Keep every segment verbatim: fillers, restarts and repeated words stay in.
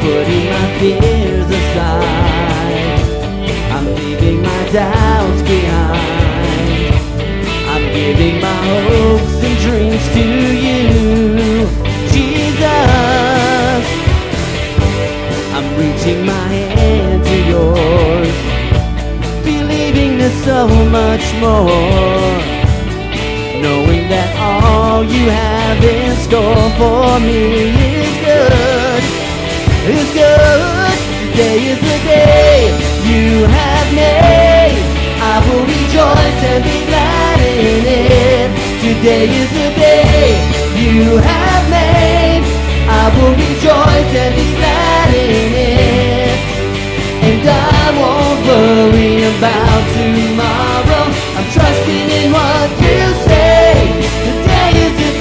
putting my fears aside. I'm leaving my doubts behind. I'm giving my hopes and dreams to you, Jesus. I'm reaching my hand to yours, believing there's so much more, knowing that all you have in store for me is good, is good. Today is the day you have made. I will rejoice and be glad in it. Today is the day you have made. I will rejoice and be glad in it. And I won't worry about tomorrow. I'm trusting in what you say. Today is the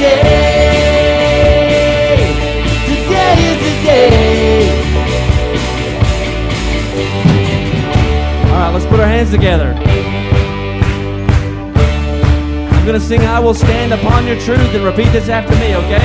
day. Today is the day. All right, let's put our hands together. I'm going to sing I Will Stand Upon Your Truth, and repeat this after me, okay?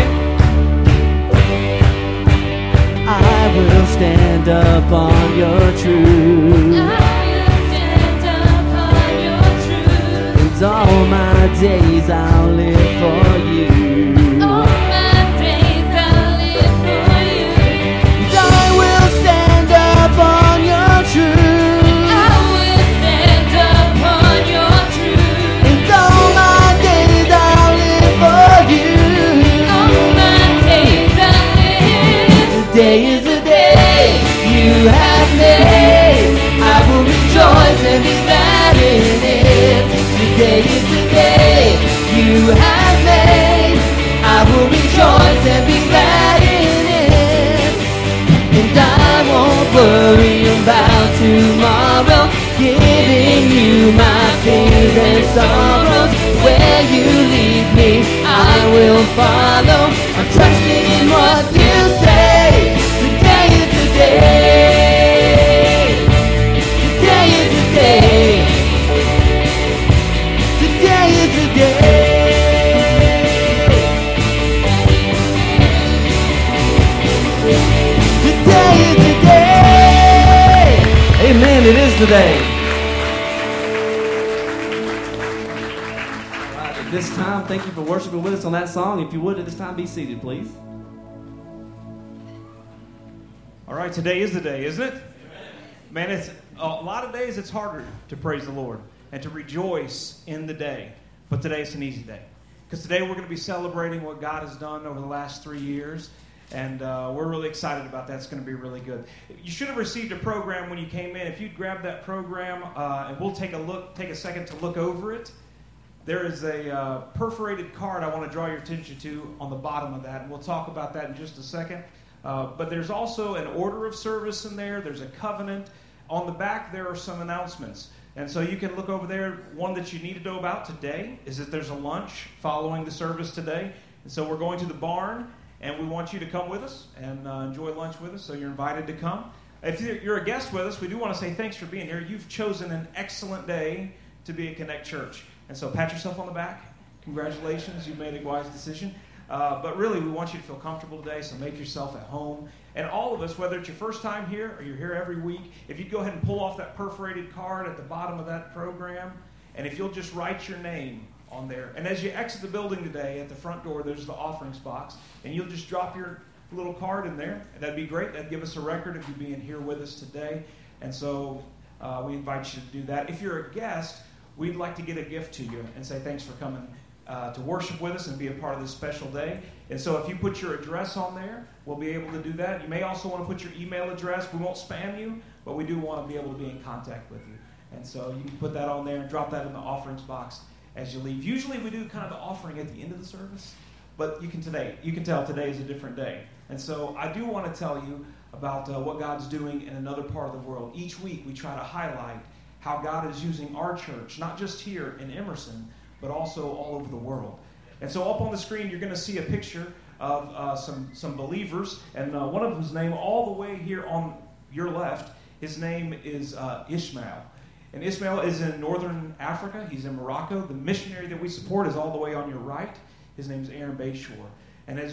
I will stand upon your truth. I will stand upon your truth. And all my days I'll live for you. All my days I'll live for you. And I will stand upon your truth. I will stand upon your truth. And all my days I'll live for you. All my days I'll live. Today is the day you have made. I will rejoice and be glad in it. Today is the day you have made. I will rejoice and be glad in it. And I won't worry about tomorrow, giving you my fears and sorrows. Where you lead me, I will follow. I'm trusting in what you say. Today is the day. Today is the day. Today is the day. Today is the day. Amen. It is today. All right, at this time, thank you for worshiping with us on that song. If you would, at this time, be seated, please. All right, today is the day, isn't it? Man, it's a lot of days it's harder to praise the Lord and to rejoice in the day. But today it's an easy day. Because today we're going to be celebrating what God has done over the last three years. And uh, we're really excited about that. It's going to be really good. You should have received a program when you came in. If you'd grab that program, uh, and we'll take a look, take a second to look over it. There is a uh, perforated card I want to draw your attention to on the bottom of that. And we'll talk about that in just a second. Uh, but there's also an order of service in there. There's a covenant. On the back, there are some announcements. And so you can look over there. One that you need to know about today is that there's a lunch following the service today. And so we're going to the barn, and we want you to come with us and uh, enjoy lunch with us. So you're invited to come. If you're a guest with us, we do want to say thanks for being here. You've chosen an excellent day to be at Connect Church. And so pat yourself on the back. Congratulations. You've made a wise decision. Uh, but really, we want you to feel comfortable today, so make yourself at home. And all of us, whether it's your first time here or you're here every week, if you'd go ahead and pull off that perforated card at the bottom of that program, and if you'll just write your name on there. And as you exit the building today, at the front door, there's the offerings box, and you'll just drop your little card in there. And that'd be great. That'd give us a record of you being here with us today. And so uh, we invite you to do that. If you're a guest, we'd like to get a gift to you and say thanks for coming Uh, to worship with us and be a part of this special day. And so if you put your address on there, we'll be able to do that. You may also want to put your email address. We won't spam you, but we do want to be able to be in contact with you. And so you can put that on there and drop that in the offerings box as you leave. Usually we do kind of the offering at the end of the service, but you can today, you can tell today is a different day. And so I do want to tell you about uh, what God's doing in another part of the world. Each week we try to highlight how God is using our church, not just here in Emerson, but also all over the world. And so up on the screen, you're going to see a picture of uh, some, some believers, and uh, one of them's name all the way here on your left, his name is uh, Ishmael. And Ishmael is in northern Africa. He's in Morocco. The missionary that we support is all the way on your right. His name is Aaron Bayshore. And as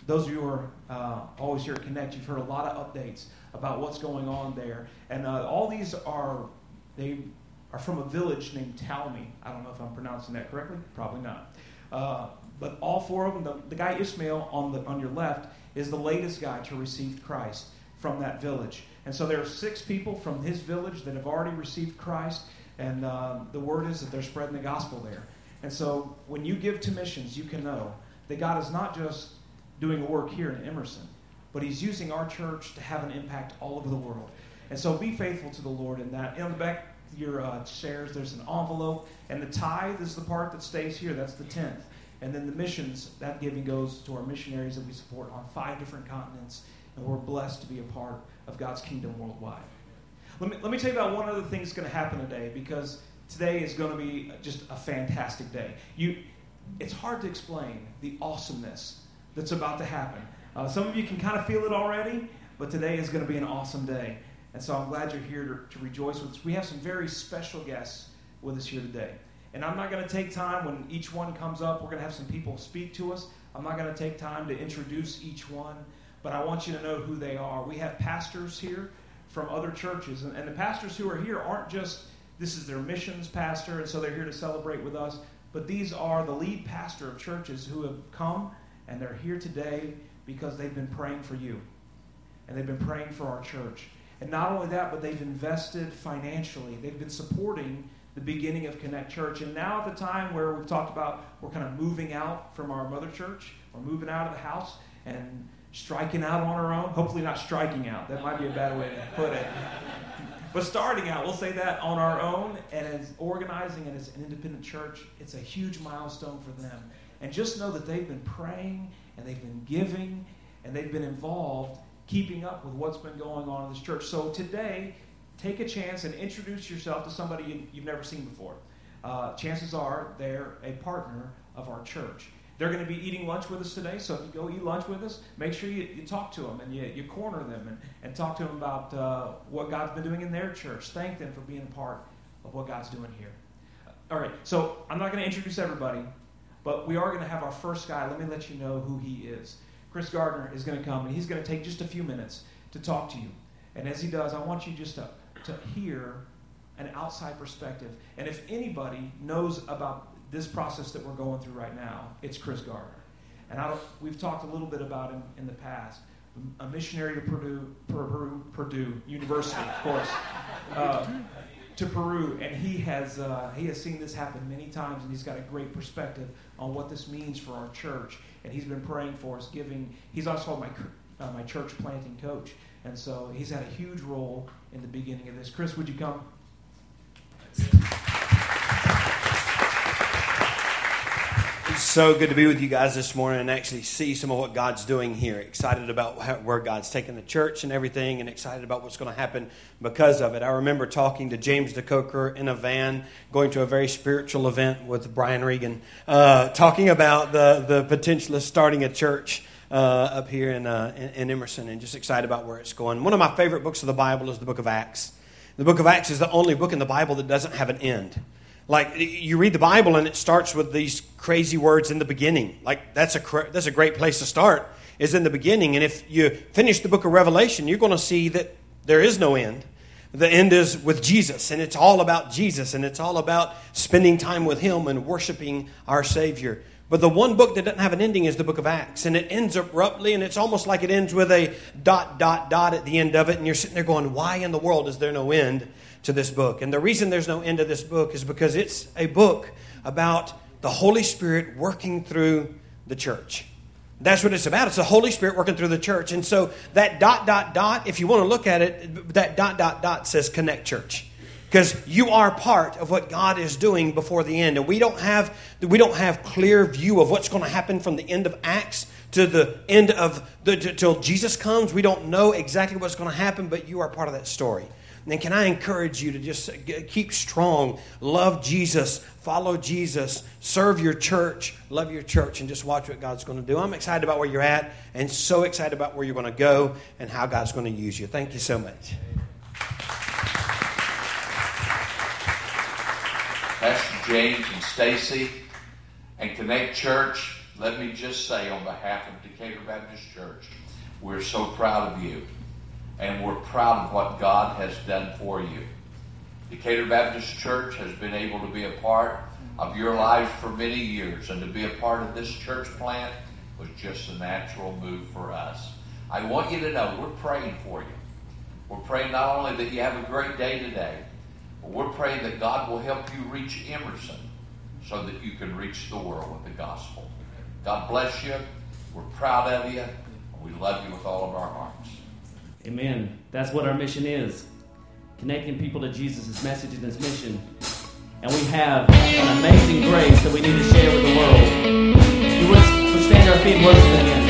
those of you who are uh, always here at Connect, you've heard a lot of updates about what's going on there. And uh, all these are, they are from a village named Talmy. I don't know if I'm pronouncing that correctly. Probably not. Uh, but all four of them, the, the guy Ishmael on the on your left is the latest guy to receive Christ from that village. And so there are six people from his village that have already received Christ. And uh, the word is that they're spreading the gospel there. And so when you give to missions, you can know that God is not just doing a work here in Emerson, but he's using our church to have an impact all over the world. And so be faithful to the Lord in that. In the back of your uh, chairs, there's an envelope, and the tithe is the part that stays here. That's the tenth. And then the missions, that giving goes to our missionaries that we support on five different continents, and we're blessed to be a part of God's kingdom worldwide. Let me, let me tell you about one other thing that's going to happen today, because today is going to be just a fantastic day. You, it's hard to explain the awesomeness that's about to happen. Uh, some of you can kind of feel it already, but today is going to be an awesome day. And so I'm glad you're here to, to rejoice with us. We have some very special guests with us here today. And I'm not going to take time when each one comes up. We're going to have some people speak to us. I'm not going to take time to introduce each one, but I want you to know who they are. We have pastors here from other churches. And, and the pastors who are here aren't just, this is their missions pastor, and so they're here to celebrate with us. But these are the lead pastor of churches who have come, and they're here today because they've been praying for you. And they've been praying for our church. And not only that, but they've invested financially. They've been supporting the beginning of Connect Church. And now at the time where we've talked about we're kind of moving out from our mother church, we're moving out of the house and striking out on our own. Hopefully not striking out. That might be a bad way to put it. But starting out, we'll say that, on our own, and as organizing and as an independent church, it's a huge milestone for them. And just know that they've been praying, and they've been giving, and they've been involved, keeping up with what's been going on in this church. So today, take a chance and introduce yourself to somebody you, you've never seen before. Uh, chances are they're a partner of our church. They're going to be eating lunch with us today, so if you go eat lunch with us, make sure you, you talk to them and you, you corner them and, and talk to them about uh, what God's been doing in their church. Thank them for being a part of what God's doing here. All right, so I'm not going to introduce everybody, but we are going to have our first guy. Let me let you know who he is. Chris Gardner is going to come, and he's going to take just a few minutes to talk to you. And as he does, I want you just to, to hear an outside perspective. And if anybody knows about this process that we're going through right now, it's Chris Gardner. And I don't, we've talked a little bit about him in the past. A missionary to Purdue, Purdue, Purdue University, of course, uh, to Peru, and he has uh, he has seen this happen many times, and he's got a great perspective on what this means for our church. And he's been praying for us, giving. He's also my uh, my church planting coach, and so he's had a huge role in the beginning of this. Chris, would you come? It's so good to be with you guys this morning and actually see some of what God's doing here. Excited about how, where God's taking the church and everything, and excited about what's going to happen because of it. I remember talking to James DeCoker in a van, going to a very spiritual event with Brian Regan, uh, talking about the, the potential of starting a church uh, up here in, uh, in, in Emerson, and just excited about where it's going. One of my favorite books of the Bible is the book of Acts. The book of Acts is the only book in the Bible that doesn't have an end. Like, you read the Bible and it starts with these crazy words in the beginning. Like, that's a that's a great place to start, is in the beginning. And if you finish the book of Revelation, you're going to see that there is no end. The end is with Jesus, and it's all about Jesus, and it's all about spending time with Him and worshiping our Savior. But the one book that doesn't have an ending is the book of Acts, and it ends abruptly, and it's almost like it ends with a dot, dot, dot at the end of it, and you're sitting there going, why in the world is there no end to this book? And the reason there's no end to this book is because it's a book about the Holy Spirit working through the church. That's what it's about. It's the Holy Spirit working through the church. And so that dot, dot, dot, if you want to look at it, that dot, dot, dot says Connect Church. Because you are part of what God is doing before the end. And we don't have we don't have clear view of what's going to happen from the end of Acts to the end of, the till Jesus comes. We don't know exactly what's going to happen, but you are part of that story. And can I encourage you to just keep strong, love Jesus, follow Jesus, serve your church, love your church, and just watch what God's going to do. I'm excited about where you're at, and so excited about where you're going to go and how God's going to use you. Thank you so much. Pastor James and Stacy and Connect Church, let me just say on behalf of Decatur Baptist Church, we're so proud of you. And we're proud of what God has done for you. Decatur Baptist Church has been able to be a part of your life for many years. And to be a part of this church plant was just a natural move for us. I want you to know we're praying for you. We're praying not only that you have a great day today, but we're praying that God will help you reach Emerson so that you can reach the world with the gospel. God bless you. We're proud of you. And we love you with all of our hearts. Amen. That's what our mission is. Connecting people to Jesus' message and his mission. And we have an amazing grace that we need to share with the world. You would stand our feet and worship him.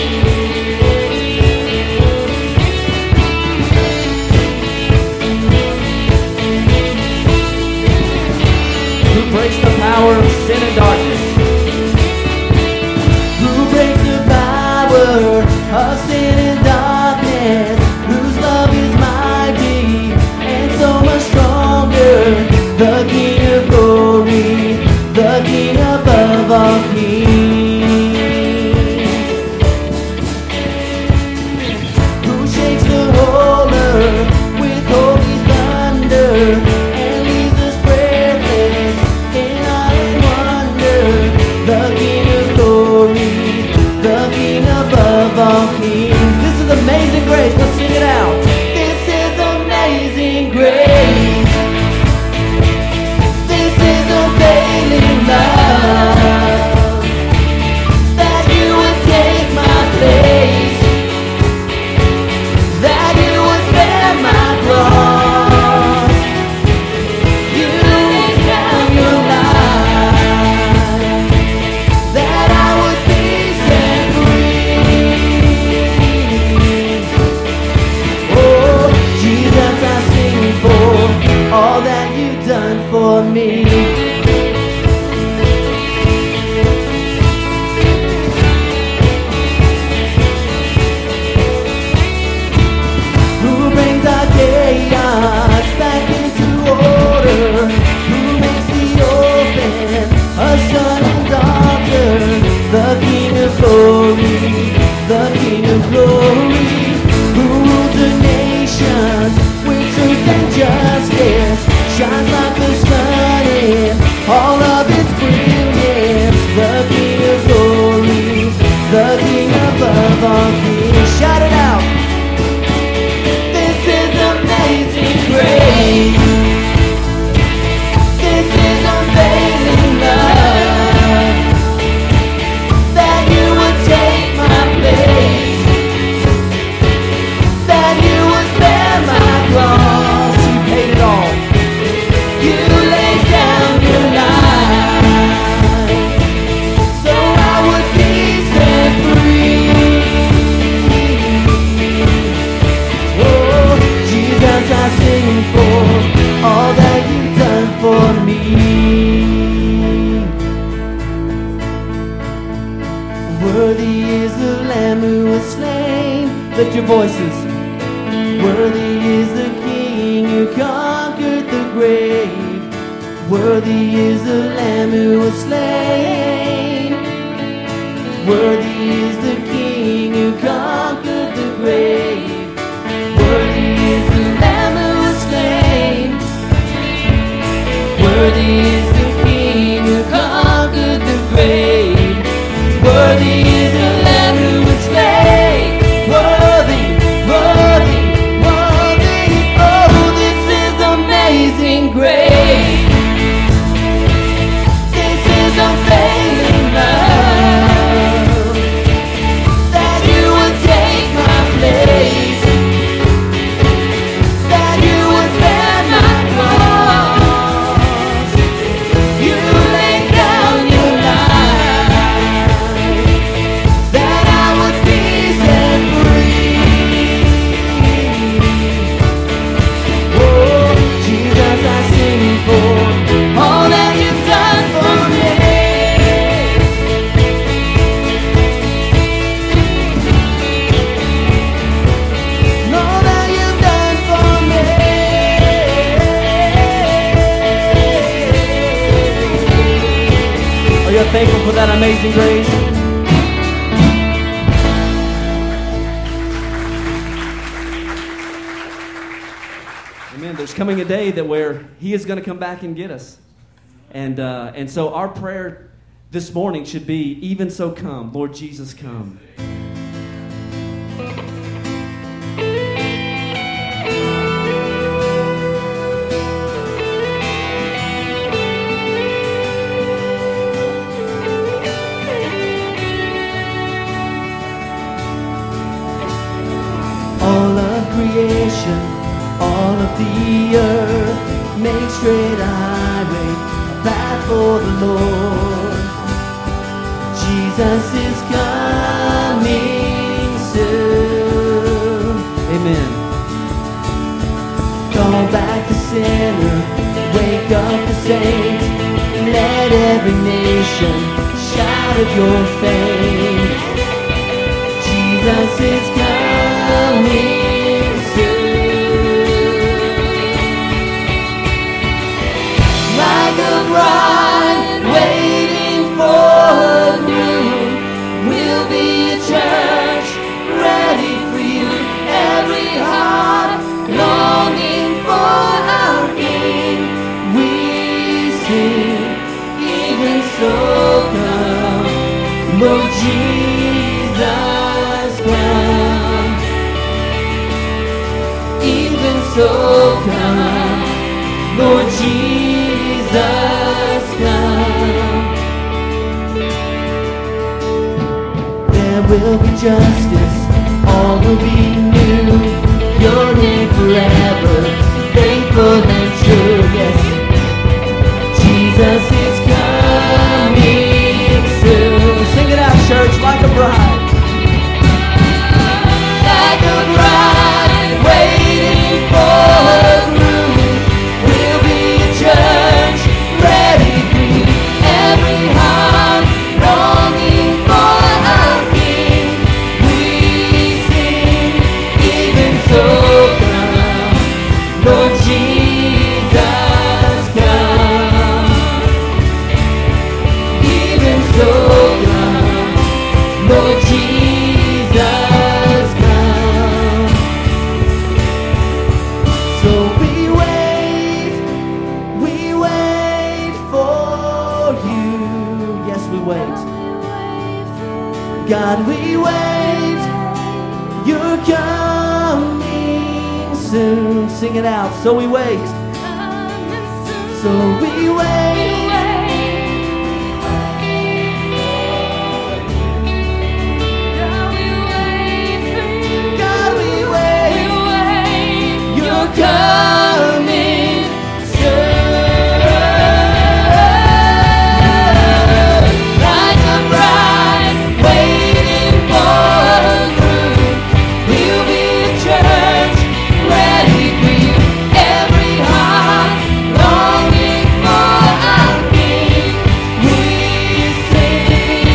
Who breaks the power of sin and darkness? Who breaks the power of sin and darkness? Whose love is mighty and so much stronger? The King of glory, the King above all kings. Who shakes the whole earth with holy thunder and leaves us breathless in awe and wonder? The King of glory, the King above all kings. This is amazing grace. Let's sing it out. This is amazing grace. This is unfailing love. That you would take my place. That you would bear my cross. You laid down your life. That I would be set free. Oh, Jesus, I sing for all that you've done for me. Who brings our chaos back into order? Who makes the orphan a son and daughter? The King of glory, the King of glory, who rules the nations with truth and justice, shines like the sun in all of its brilliance. The King of glory, the King above all kings. Shout it out. This is amazing grace. This is unfailing love. That you would take my place. That you would bear my cross. You paid it all. You laid down your life so I would be set free. Oh, Jesus, I sing for all that you've done for me. Worthy is the Lamb who was slain. Lift your voices. Worthy is the King who conquered the grave. Worthy is the Lamb who was slain. Worthy is the King who conquered the grave. Worthy is the Lamb who was slain. Worthy is the King who conquered the grave. Worthy is the Lamb who was slain. Worthy, worthy, worthy. Oh, this is amazing grace. This is unfailing love. That you would take my place. That you would bear my cross. You laid down your life. That I would be set free. Oh, Jesus, I sing for all that you've done for me. All that you've done for me. Are you thankful for that amazing grace? Amen. There's coming a day that where He is going to come back and get us. And, uh, and so our prayer this morning should be, even so come, Lord Jesus, come. All of creation, all of the earth, make straight a highway, a path for the Lord. Jesus is coming soon. Amen. Call back the sinner, wake up the saint, let every nation shout of your faith. Jesus is coming soon. Like a bride waiting for her groom, we'll be a church ready for you. Every heart longing for our King. We sing, even so come, Lord Jesus. Even so come, Lord Jesus, come. There will be justice, all will be new. Your name forever, faithful and true. Yes, Jesus is coming soon. Sing it out, church, like a bride. Like a bride waiting for her groom, we'll be a church ready for you. Every heart longing for our King. We sing, even so come, Lord Jesus, come. Even so come, Lord Jesus. God, we wait, you're coming soon. Sing it out. So we wait. So we wait. God, we wait, you're coming soon. Like a bride waiting for her groom, we'll be a church ready for you. Every heart longing for our King. We sing,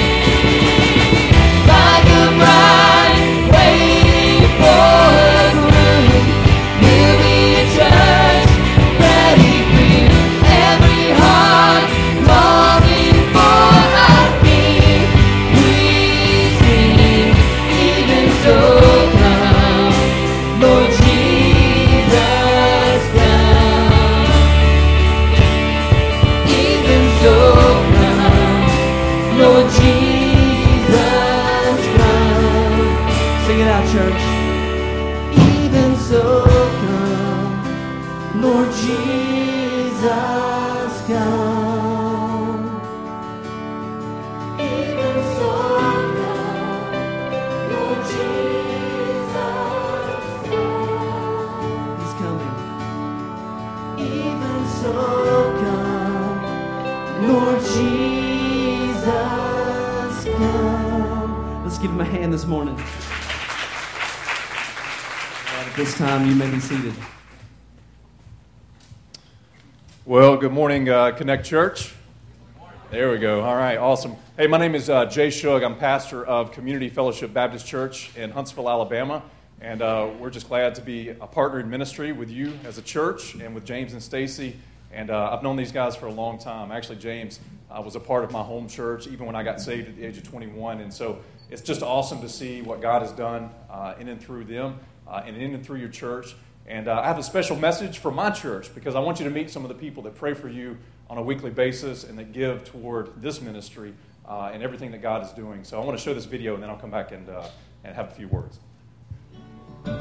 like a bride waiting for her groom, we'll be a church ready for you. Every heart longing for our King. We sing, even so come, Lord Jesus, come. Even so come, Lord Jesus, come. Sing it out, church. Even so come, Lord Jesus, come. Even so come, Lord Jesus, come. He's coming. Even so come, Lord Jesus, come. Let's give Him a hand this morning. At this time, you may be seated. Well, good morning, uh, Connect Church. There we go. All right, awesome. Hey, my name is uh, Jay Shug. I'm pastor of Community Fellowship Baptist Church in Huntsville, Alabama, and uh, we're just glad to be a partner in ministry with you as a church and with James and Stacy. And uh, I've known these guys for a long time. Actually, James uh, was a part of my home church even when I got saved at the age of twenty-one, and so it's just awesome to see what God has done uh, in and through them uh, and in and through your church. And uh, I have a special message for my church because I want you to meet some of the people that pray for you on a weekly basis and that give toward this ministry uh, and everything that God is doing. So I want to show this video, and then I'll come back and, uh, and have a few words. You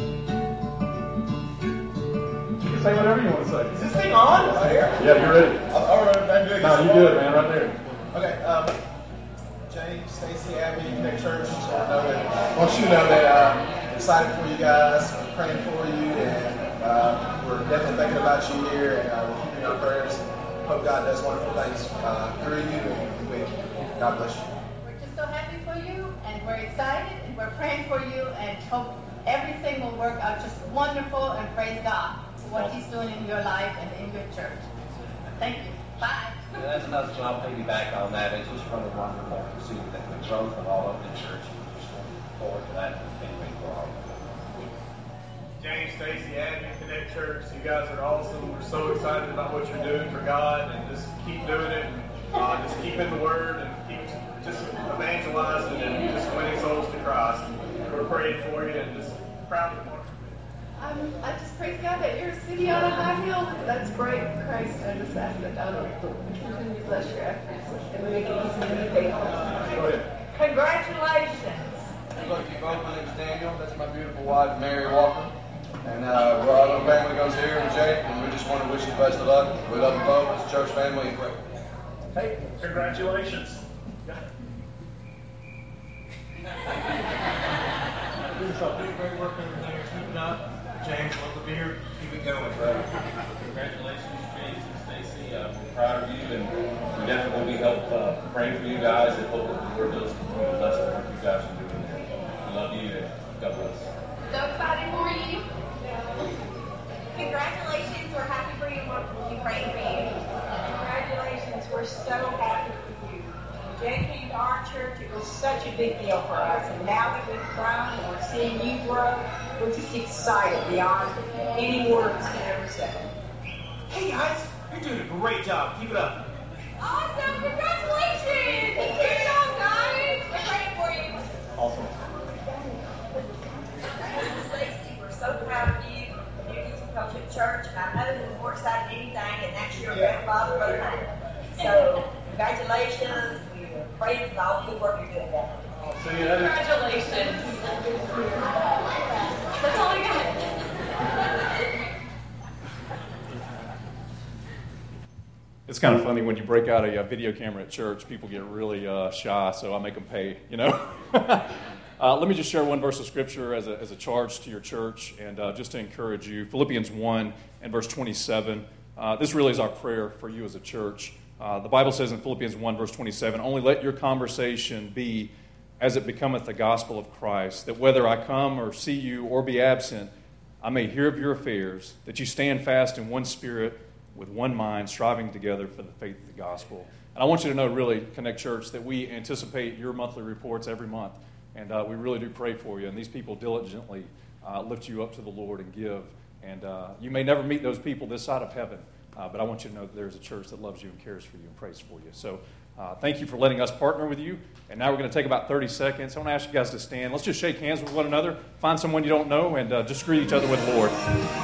can say whatever you want to say. Is this thing on? Right here? Yeah, you're ready. All right, I'm good. No, you good, man, right there. Okay, um, James, Stacy, Abby, Connect Church, I know that, I want you to know that I'm excited for you guys, I'm praying for you, and uh, we're definitely thinking about you here, and uh, we're keeping our prayers. Hope God does wonderful things uh, through you and with you. God bless you. We're just so happy for you, and we're excited, and we're praying for you, and hope everything will work out just wonderful, and praise God for what He's doing in your life and in your church. Thank you. Bye. Yeah, that's another thing. I'll piggyback on that. It's just really wonderful to see that the growth of all of the church. We just look forward to that continuing for all of them. James, Stacy, Abby, Connect Church, you guys are awesome. We're so excited about what you're doing for God, and just keep doing it. And, uh, just keep in the Word and keep just evangelizing and just winning souls to Christ. We're praying for you and just proud of you. Um, I just praise God that you're a city on a high hill. That's great. Christ, I just ask that God will continue to bless your efforts and make it easy to be faithful. Congratulations. Hello to you both. My name is Daniel. That's my beautiful wife, Mary Walker. And uh, our little family goes here and Jake, and we just want to wish you the best of luck. We love you both as a church family and pray. Hey, congratulations. Doing something great work and everything. You're keeping up. James, love the beer. Keep it going, brother. Congratulations, James and Stacy. Uh, we're proud of you, and we definitely will be help uh, praying for you guys and hope that the Lord does continue to bless the work you guys are doing there. We love you, and God bless. So excited for you. Congratulations. We're happy for you. We'll be praying for you. Congratulations. We're so happy for you. Jay came to our church. It was such a big deal for us. And now that we've grown and we're seeing you grow, we're just excited beyond any words can ever say. Hey, guys. You're doing a great job. Keep it up. Awesome. Congratulations. Good job, guys. We're praying for you. Awesome. Stacy, we're so proud of you. Community Fellowship Church, and I know that we're more excited than anything, and that's your grandfather, Brother Hunter. So, congratulations. We're praying for all the good work you're doing there. I'll see you later. Congratulations. That's all I got. It's kind of funny when you break out a, a video camera at church, people get really uh, shy, so I make them pay, you know. uh, let me just share one verse of Scripture as a, as a charge to your church and uh, just to encourage you. Philippians one and verse twenty-seven. Uh, this really is our prayer for you as a church. Uh, the Bible says in Philippians one, verse twenty-seven, "Only let your conversation be as it becometh the gospel of Christ, that whether I come or see you or be absent, I may hear of your affairs, that you stand fast in one spirit, with one mind, striving together for the faith of the gospel." And I want you to know, really, Connect Church, that we anticipate your monthly reports every month, and uh, we really do pray for you. And these people diligently uh, lift you up to the Lord and give. And uh, you may never meet those people this side of heaven, uh, but I want you to know that there's a church that loves you and cares for you and prays for you. So uh, thank you for letting us partner with you. And now we're going to take about thirty seconds. I want to ask you guys to stand. Let's just shake hands with one another, find someone you don't know, and uh, just greet each other with the Lord.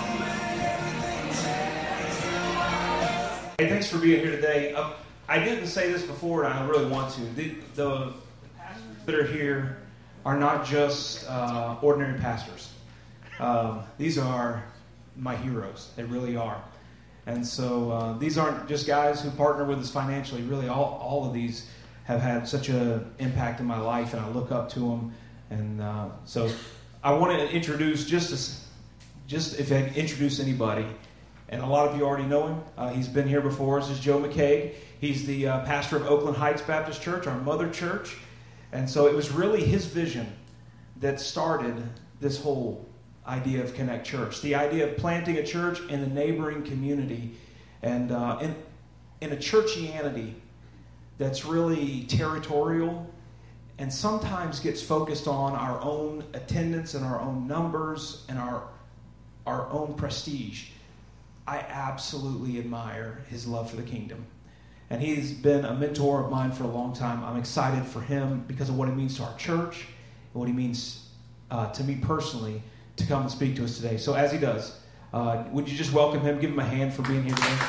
Hey, thanks for being here today. Uh, I didn't say this before, and I really want to. The, the pastors that are here are not just uh, ordinary pastors. Um, these are my heroes. They really are. And so uh, these aren't just guys who partner with us financially. Really, all, all of these have had such an impact in my life, and I look up to them. And uh, so I want to introduce, just, a, just if I introduce anybody, and a lot of you already know him. Uh, he's been here before. This is Joe McCaig. He's the uh, pastor of Oakland Heights Baptist Church, our mother church. And so it was really his vision that started this whole idea of Connect Church. The idea of planting a church in a neighboring community and uh, in, in a churchianity that's really territorial and sometimes gets focused on our own attendance and our own numbers and our, our own prestige. I absolutely admire his love for the kingdom. And he's been a mentor of mine for a long time. I'm excited for him because of what it means to our church and what he means uh, to me personally to come and speak to us today. So as he does, uh, would you just welcome him, give him a hand for being here today?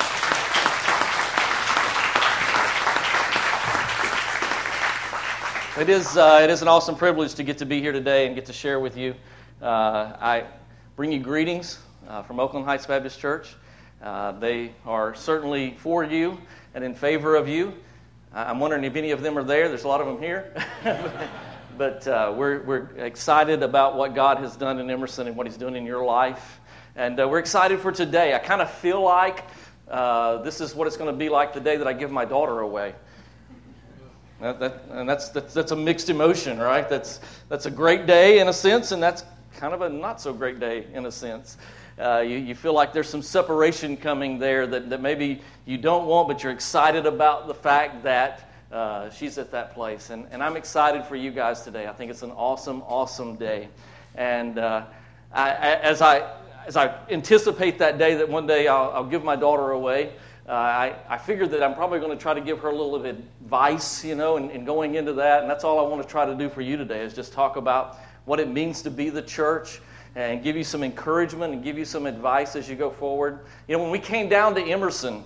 It is, uh, it is an awesome privilege to get to be here today and get to share with you. Uh, I bring you greetings uh, from Oakland Heights Baptist Church. Uh, they are certainly for you and in favor of you. I'm wondering if any of them are there. There's a lot of them here. But uh, we're, we're excited about what God has done in Emerson and what he's doing in your life. And uh, we're excited for today. I kind of feel like uh, this is what it's going to be like the day that I give my daughter away. That, that, and that's, that's that's a mixed emotion, right? That's that's a great day in a sense, and that's kind of a not so great day in a sense. Uh, you, you feel like there's some separation coming there that, that maybe you don't want, but you're excited about the fact that uh, she's at that place. And, and I'm excited for you guys today. I think it's an awesome, awesome day. And uh, I, as I as I anticipate that day that one day I'll, I'll give my daughter away, Uh, I, I figured that I'm probably going to try to give her a little of advice, you know, and, and going into that. And that's all I want to try to do for you today is just talk about what it means to be the church and give you some encouragement and give you some advice as you go forward. You know, when we came down to Emerson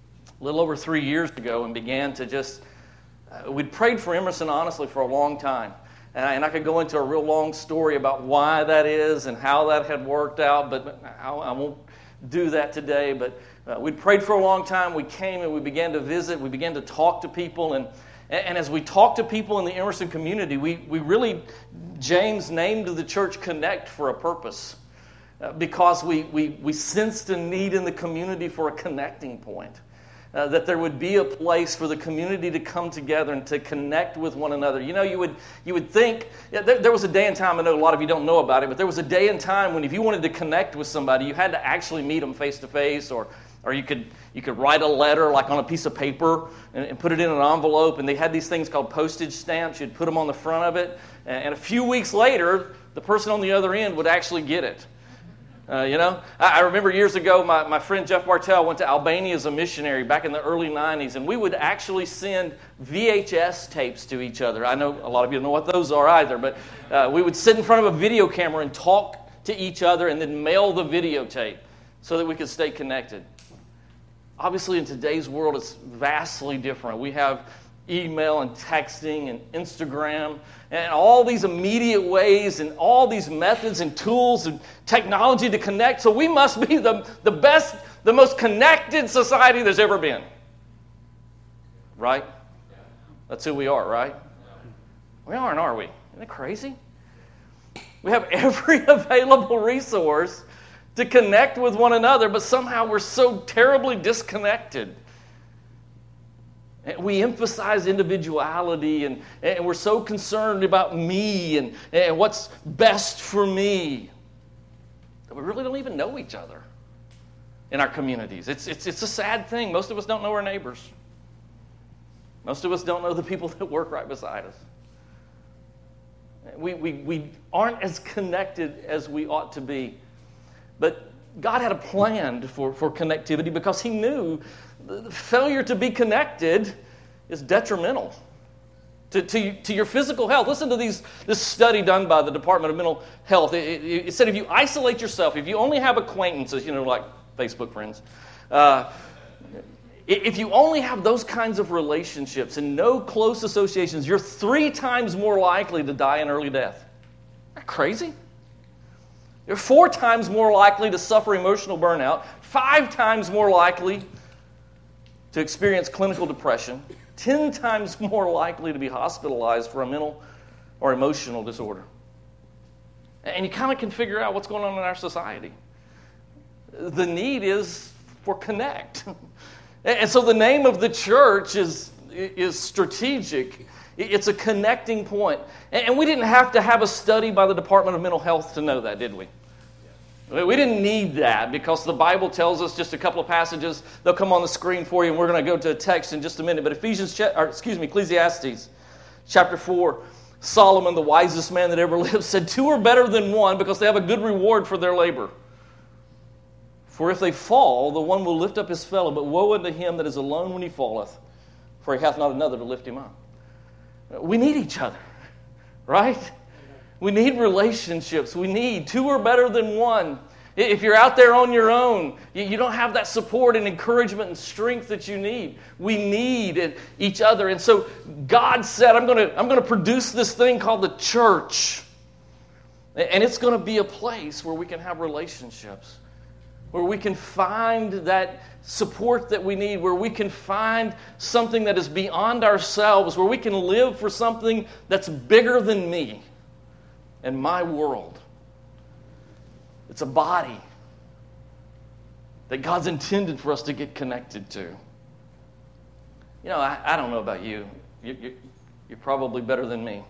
a little over three years ago and began to just, uh, we'd prayed for Emerson, honestly, for a long time. And I, and I could go into a real long story about why that is and how that had worked out, but I, I won't do that today. But Uh, we'd prayed for a long time. We came and we began to visit. We began to talk to people. And, and as we talked to people in the Emerson community, we, we really, James named the church Connect for a purpose. Uh, because we, we, we sensed a need in the community for a connecting point. Uh, that there would be a place for the community to come together and to connect with one another. You know, you would you would think, yeah, there, there was a day and time, I know a lot of you don't know about it, but there was a day and time when if you wanted to connect with somebody, you had to actually meet them face to face, or or you could you could write a letter like on a piece of paper and, and put it in an envelope, and they had these things called postage stamps. You'd put them on the front of it, and, and a few weeks later, the person on the other end would actually get it. Uh, you know, I, I remember years ago, my, my friend Jeff Bartell went to Albania as a missionary back in the early nineties, and we would actually send V H S tapes to each other. I know a lot of you don't know what those are either, but uh, we would sit in front of a video camera and talk to each other and then mail the videotape so that we could stay connected. Obviously, in today's world, it's vastly different. We have email and texting and Instagram and all these immediate ways and all these methods and tools and technology to connect. So we must be the, the best, the most connected society there's ever been. Right? That's who we are, right? We aren't, are we? Isn't it crazy? We have every available resource to connect with one another, but somehow we're so terribly disconnected. We emphasize individuality, and, and we're so concerned about me and, and what's best for me that we really don't even know each other in our communities. It's, it's, it's a sad thing. Most of us don't know our neighbors. Most of us don't know the people that work right beside us. We, we, we aren't as connected as we ought to be. But God had a plan for, for connectivity because he knew the failure to be connected is detrimental to, to, to your physical health. Listen to these this study done by the Department of Mental Health. It, it, it said if you isolate yourself, if you only have acquaintances, you know, like Facebook friends, uh, if you only have those kinds of relationships and no close associations, you're three times more likely to die an early death. Isn't that crazy? You're four times more likely to suffer emotional burnout, five times more likely to experience clinical depression, ten times more likely to be hospitalized for a mental or emotional disorder. And you kind of can figure out what's going on in our society. The need is for connect. And so the name of the church is, is strategic. It's a connecting point. And we didn't have to have a study by the Department of Mental Health to know that, did we? We didn't need that because the Bible tells us just a couple of passages. They'll come on the screen for you, and we're going to go to a text in just a minute. But Ephesians, or excuse me, Ecclesiastes chapter four, Solomon, the wisest man that ever lived, said, two are better than one because they have a good reward for their labor. For if they fall, the one will lift up his fellow, but woe unto him that is alone when he falleth, for he hath not another to lift him up. We need each other, right? We need relationships. We need two are better than one. If you're out there on your own, you don't have that support and encouragement and strength that you need. We need each other. And so God said, I'm going to, I'm going to produce this thing called the church. And it's going to be a place where we can have relationships, where we can find that support that we need, where we can find something that is beyond ourselves, where we can live for something that's bigger than me and my world. It's a body that God's intended for us to get connected to. You know, I, I don't know about you. You, you. You're probably better than me.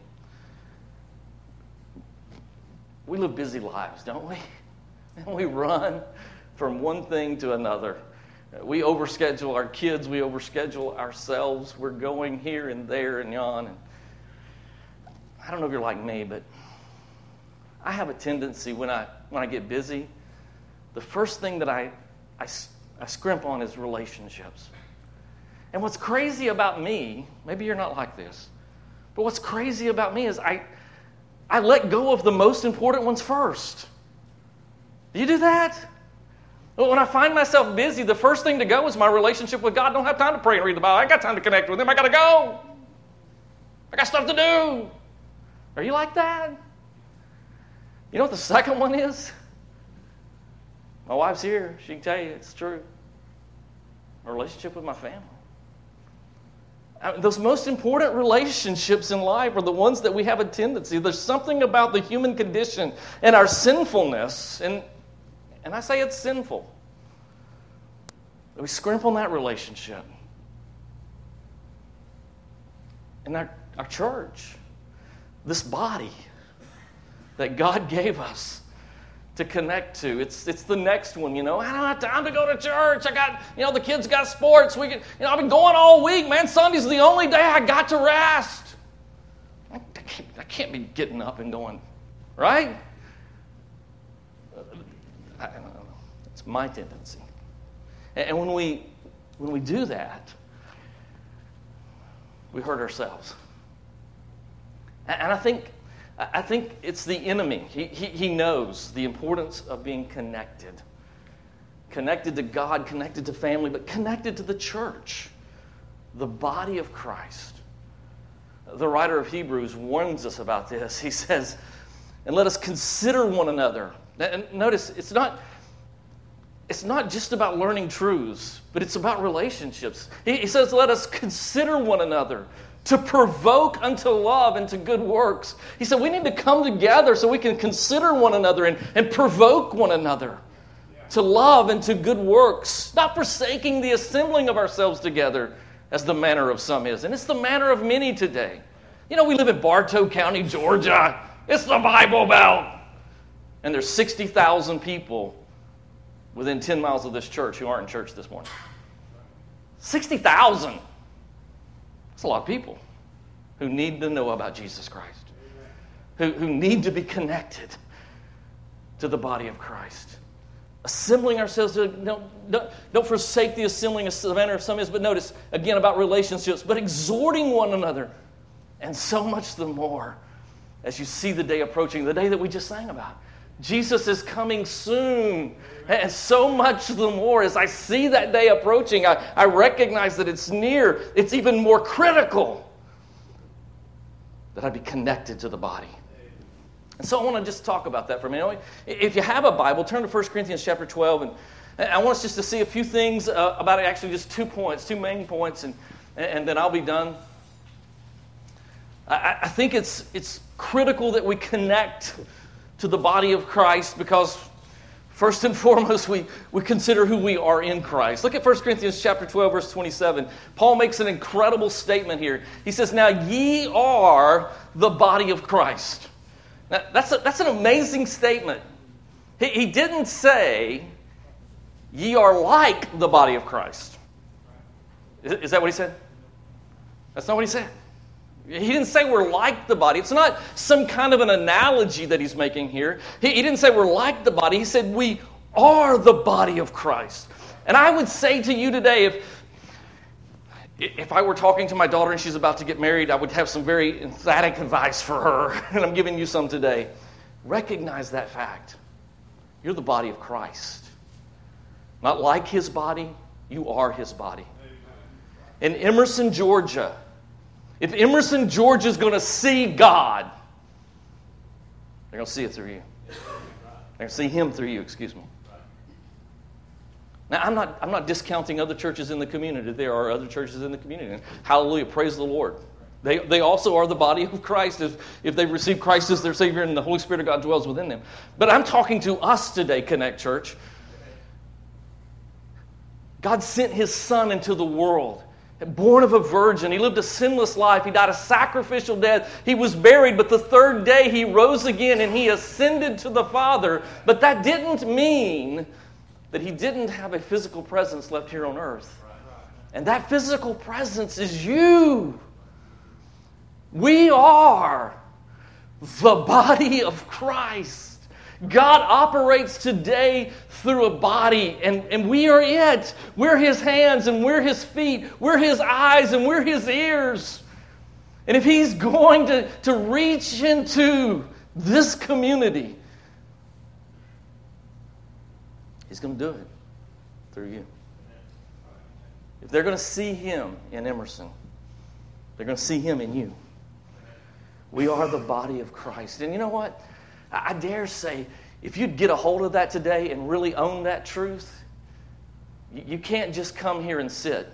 We live busy lives, don't we? And we run from one thing to another. We overschedule our kids. We overschedule ourselves. We're going here and there and yon. And I don't know if you're like me, but I have a tendency when I when I get busy, the first thing that I, I, I scrimp on is relationships. And what's crazy about me, maybe you're not like this, but what's crazy about me is I I let go of the most important ones first. Do you do that? Well, when I find myself busy, the first thing to go is my relationship with God. I don't have time to pray and read the Bible. I ain't got time to connect with Him. I got to go. I got stuff to do. Are you like that? You know what the second one is? My wife's here. She can tell you it's true. My relationship with my family. I mean, those most important relationships in life are the ones that we have a tendency. There's something about the human condition and our sinfulness, and, and I say it's sinful, that we scrimp on that relationship. And our, our church, this body that God gave us to connect to. It's it's the next one, you know. I don't have time to go to church. I got, you know, the kids got sports. We can, you know, I've been going all week, man. Sunday's the only day I got to rest. I can't, I can't be getting up and going, right? I don't know. It's my tendency. And when we when we do that, we hurt ourselves. And I think I think it's the enemy. He, he, he knows the importance of being connected. Connected to God, connected to family, but connected to the church, the body of Christ. The writer of Hebrews warns us about this. He says, and let us consider one another. And notice, it's not, it's not just about learning truths, but it's about relationships. He, he says, let us consider one another, to provoke unto love and to good works. He said we need to come together so we can consider one another and, and provoke one another to love and to good works, not forsaking the assembling of ourselves together as the manner of some is. And it's the manner of many today. You know, we live in Bartow County, Georgia. It's the Bible Belt. And there's sixty thousand people within ten miles of this church who aren't in church this morning. sixty thousand. That's a lot of people who need to know about Jesus Christ, who, who need to be connected to the body of Christ. Assembling ourselves, to, don't, don't, don't forsake the assembling of the manner of some is, but notice, again, about relationships, but exhorting one another, and so much the more as you see the day approaching, the day that we just sang about. Jesus is coming soon. And so much the more as I see that day approaching, I, I recognize that it's near. It's even more critical that I be connected to the body. And so I want to just talk about that for a minute. If you have a Bible, turn to First Corinthians chapter twelve. And I want us just to see a few things uh, about it, actually just two points, two main points, and, and then I'll be done. I, I think it's it's critical that we connect to the body of Christ because first and foremost we, we consider who we are in Christ. Look at First Corinthians chapter twelve, verse twenty-seven. Paul makes an incredible statement here. He says, now ye are the body of Christ. Now, that's, a, that's an amazing statement. He, he didn't say, ye are like the body of Christ. Is, is that what he said? That's not what he said. He didn't say we're like the body. It's not some kind of an analogy that he's making here. He, he didn't say we're like the body. He said we are the body of Christ. And I would say to you today, if If I were talking to my daughter and she's about to get married, I would have some very emphatic advice for her, and I'm giving you some today. Recognize that fact. You're the body of Christ. Not like his body, you are his body. In Emerson, Georgia, if Emerson, Georgia is going to see God, they're going to see it through you. They're going to see him through you, excuse me. Now, I'm not, I'm not discounting other churches in the community. There are other churches in the community. And hallelujah, praise the Lord. They, they also are the body of Christ if, if they receive Christ as their Savior and the Holy Spirit of God dwells within them. But I'm talking to us today, Connect Church. God sent his Son into the world, born of a virgin. He lived a sinless life. He died a sacrificial death. He was buried, but the third day he rose again and he ascended to the Father. But that didn't mean that he didn't have a physical presence left here on earth. And that physical presence is you. We are the body of Christ. God operates today through a body, and, and we are it. We're his hands, and we're his feet. We're his eyes, and we're his ears. And if he's going to, to reach into this community, he's going to do it through you. If they're going to see him in Emerson, they're going to see him in you. We are the body of Christ. And you know what? I dare say, if you'd get a hold of that today and really own that truth, you can't just come here and sit.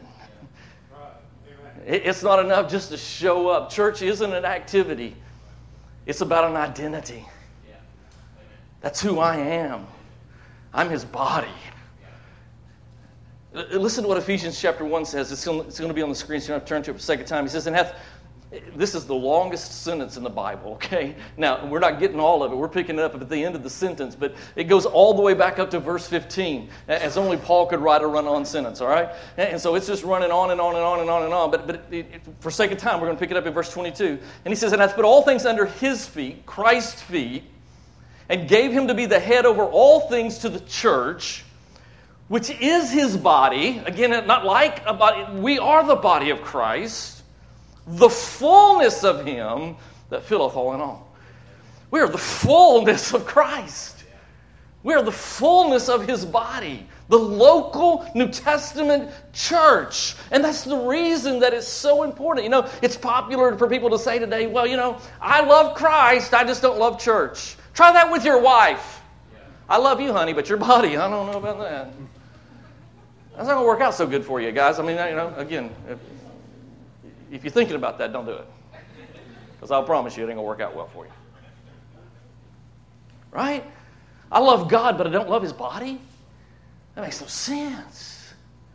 It's not enough just to show up. Church isn't an activity. It's about an identity. That's who I am. I'm his body. Listen to what Ephesians chapter one says. It's going to be on the screen, so you don't have to turn to it for a second time. He says, and hath... This is the longest sentence in the Bible, okay? Now, we're not getting all of it. We're picking it up at the end of the sentence, but it goes all the way back up to verse fifteen, as only Paul could write a run-on sentence, all right? And so it's just running on and on and on and on and on, but, but it, it, for sake of time, we're going to pick it up in verse twenty-two. And he says, and hath put all things under his feet, Christ's feet, and gave him to be the head over all things to the church, which is his body. Again, not like a body. We are the body of Christ. The fullness of him that filleth all in all. We are the fullness of Christ. We are the fullness of his body. The local New Testament church. And that's the reason that it's so important. You know, it's popular for people to say today, well, you know, I love Christ, I just don't love church. Try that with your wife. I love you, honey, but your body, I don't know about that. That's not going to work out so good for you, guys. I mean, you know, again... If, If you're thinking about that, don't do it. Because I'll promise you it ain't going to work out well for you. Right? I love God, but I don't love his body? That makes no sense.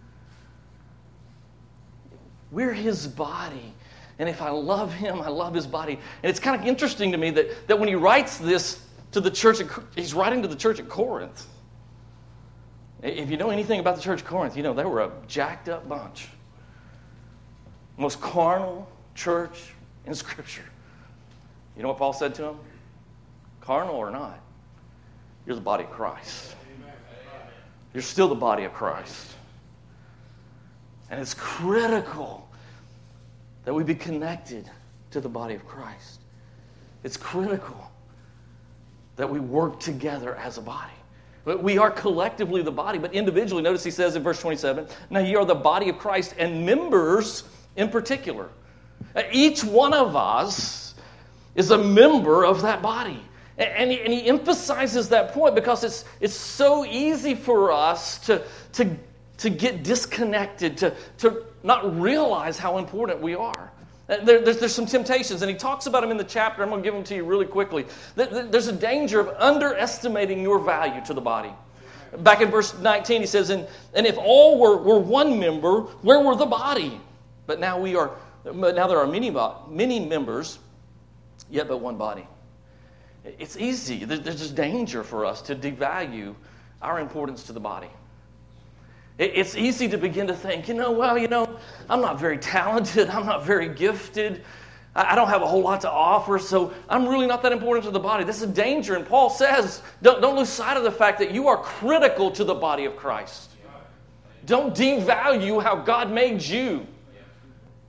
We're his body. And if I love him, I love his body. And it's kind of interesting to me that, that when he writes this to the church, at, he's writing to the church at Corinth. If you know anything about the church at Corinth, you know they were a jacked up bunch. Most carnal church in Scripture. You know what Paul said to them? Carnal or not, you're the body of Christ. You're still the body of Christ. And it's critical that we be connected to the body of Christ. It's critical that we work together as a body. We are collectively the body, but individually, notice he says in verse twenty-seven, now ye are the body of Christ and members in particular. Each one of us is a member of that body. And he, and he emphasizes that point because it's it's so easy for us to, to, to get disconnected, to, to not realize how important we are. There, there's, there's some temptations, and he talks about them in the chapter. I'm going to give them to you really quickly. There's a danger of underestimating your value to the body. Back in verse nineteen, he says, and, and if all were, were one member, where were the body? But now we are. Now there are many, many members, yet but one body. It's easy. There's just danger for us to devalue our importance to the body. It's easy to begin to think, you know, well, you know, I'm not very talented. I'm not very gifted. I don't have a whole lot to offer, so I'm really not that important to the body. This is a danger, and Paul says, don't, don't lose sight of the fact that you are critical to the body of Christ. Don't devalue how God made you.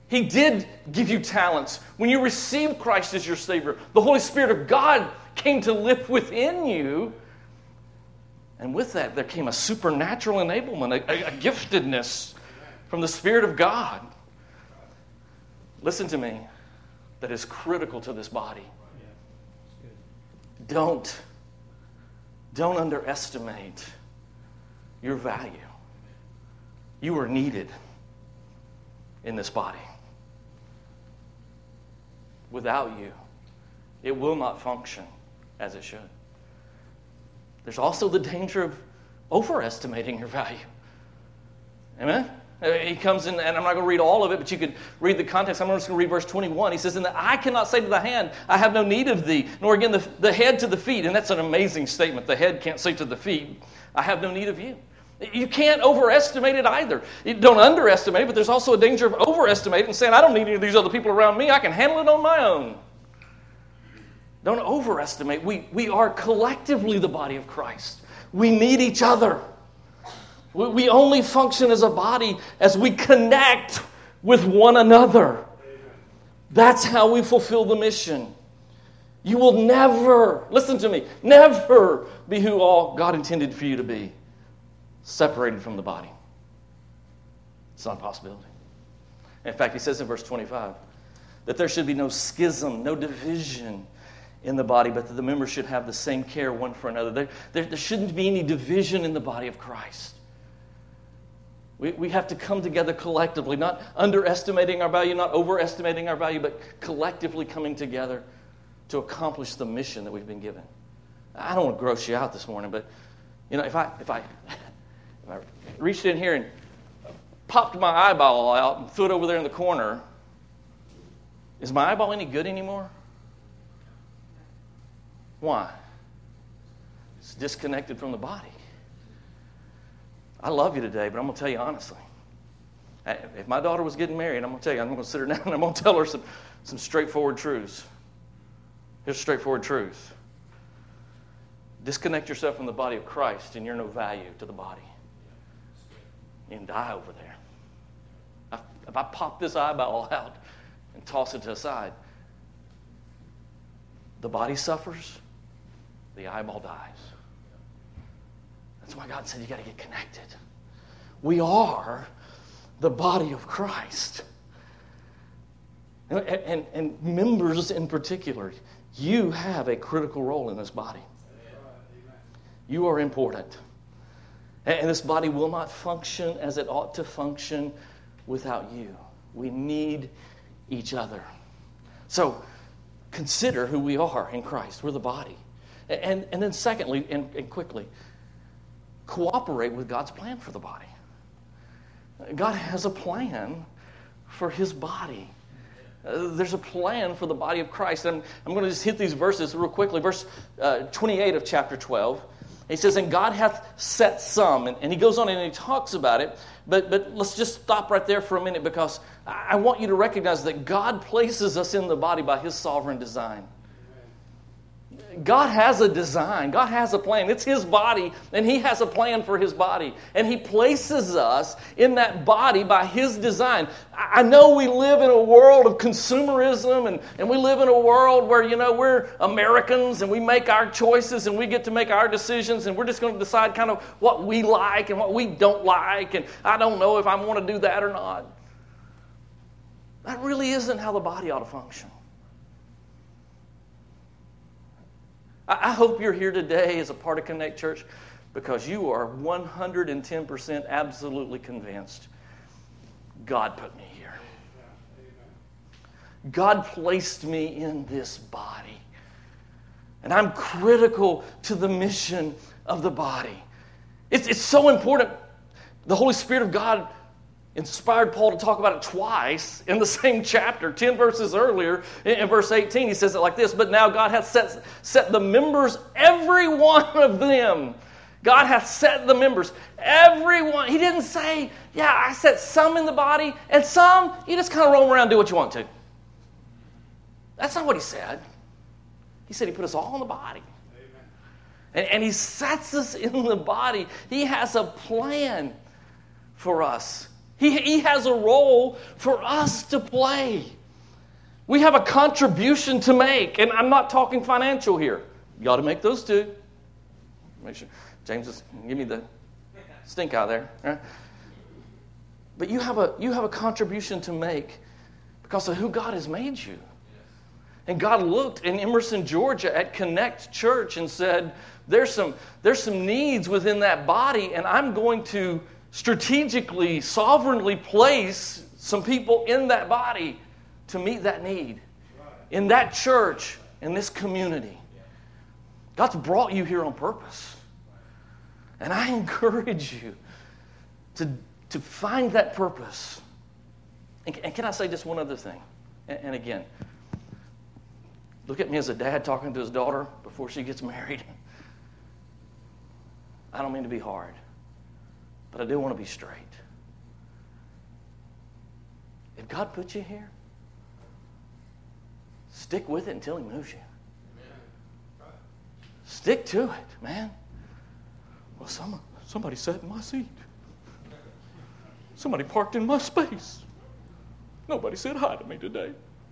He did give you talents. When you received Christ as your Savior, the Holy Spirit of God came to live within you. And with that, there came a supernatural enablement, a, a, a giftedness from the Spirit of God. Listen to me, that is critical to this body. Don't, don't underestimate your value. You are needed in this body. Without you, it will not function as it should. There's also the danger of overestimating your value. Amen? He comes in, and I'm not going to read all of it, but you could read the context. I'm just going to read verse twenty-one. He says, "And the eye cannot say to the hand, I have no need of thee, nor again the, the head to the feet." And that's an amazing statement. The head can't say to the feet, I have no need of you. You can't overestimate it either. You don't underestimate it, but there's also a danger of overestimating and saying, I don't need any of these other people around me. I can handle it on my own. Don't overestimate. We, we are collectively the body of Christ. We need each other. We, we only function as a body as we connect with one another. That's how we fulfill the mission. You will never, listen to me, never be who all God intended for you to be. Separated from the body. It's not a possibility. In fact, he says in verse twenty-five that there should be no schism, no division in the body, but that the members should have the same care one for another. There, there, there shouldn't be any division in the body of Christ. We, we have to come together collectively, not underestimating our value, not overestimating our value, but collectively coming together to accomplish the mission that we've been given. I don't want to gross you out this morning, but you know, if I if I if I reached in here and popped my eyeball out and threw it over there in the corner, is my eyeball any good anymore? Why? It's disconnected from the body. I love you today, but I'm going to tell you honestly. If my daughter was getting married, I'm going to tell you, I'm going to sit her down and I'm going to tell her some, some straightforward truths. Here's straightforward truth. Disconnect yourself from the body of Christ and you're no value to the body. You can die over there. I, if I pop this eyeball out and toss it to the side, the body suffers, the eyeball dies. That's why God said you got to get connected. We are the body of Christ. And, and, and members in particular, you have a critical role in this body. You are important. And this body will not function as it ought to function without you. We need each other. So, consider who we are in Christ. We're the body. And, and then secondly, and, and quickly, cooperate with God's plan for the body. God has a plan for His body. Uh, there's a plan for the body of Christ. I'm, I'm going to just hit these verses real quickly. Verse uh, twenty-eight of chapter twelve. He says, and God hath set some. And, and he goes on and he talks about it. But, but let's just stop right there for a minute because I, I want you to recognize that God places us in the body by His sovereign design. God has a design. God has a plan. It's His body, and He has a plan for His body. And He places us in that body by His design. I know we live in a world of consumerism, and, and we live in a world where, you know, we're Americans, and we make our choices, and we get to make our decisions, and we're just going to decide kind of what we like and what we don't like, and I don't know if I want to do that or not. That really isn't how the body ought to function. I hope you're here today as a part of Connect Church because you are one hundred ten percent absolutely convinced God put me here. God placed me in this body. And I'm critical to the mission of the body. It's, it's so important. The Holy Spirit of God inspired Paul to talk about it twice in the same chapter, ten verses earlier. In verse eighteen, he says it like this, but now God hath set, set the members, every one of them. God hath set the members, every one. He didn't say, yeah, I set some in the body, and some, you just kind of roam around and do what you want to. That's not what he said. He said he put us all in the body. And, and he sets us in the body. He has a plan for us He, he has a role for us to play. We have a contribution to make. And I'm not talking financial here. You got to make those too. Make sure. James, just give me the stink out there. Right? But you have a you have a contribution to make because of who God has made you. And God looked in Emerson, Georgia at Connect Church and said, there's some, there's some needs within that body, and I'm going to strategically, sovereignly place some people in that body to meet that need. In that church, in this community. God's brought you here on purpose. And I encourage you to, to find that purpose. And, and can I say just one other thing? And, and again, look at me as a dad talking to his daughter before she gets married. I don't mean to be hard, but I do want to be straight. If God put you here, stick with it until He moves you. Stick to it, man. Well, some, somebody sat in my seat. Somebody parked in my space. Nobody said hi to me today.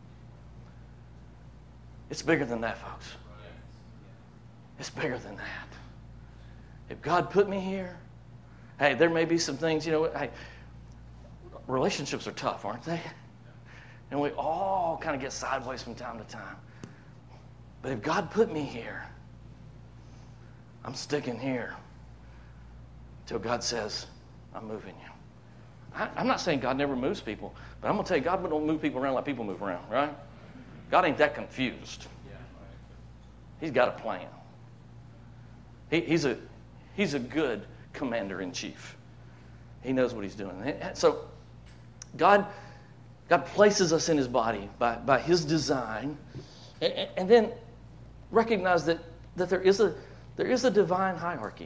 It's bigger than that, folks. It's bigger than that. If God put me here, hey, there may be some things, you know, hey, relationships are tough, aren't they? And we all kind of get sideways from time to time. But if God put me here, I'm sticking here till God says, I'm moving you. I, I'm not saying God never moves people, but I'm going to tell you, God don't move people around like people move around, right? God ain't that confused. He's got a plan. He, he's a he's a good commander-in-chief. He knows what He's doing. So God, God places us in His body by, by His design, and, and then recognize that, that there is a there is a divine hierarchy.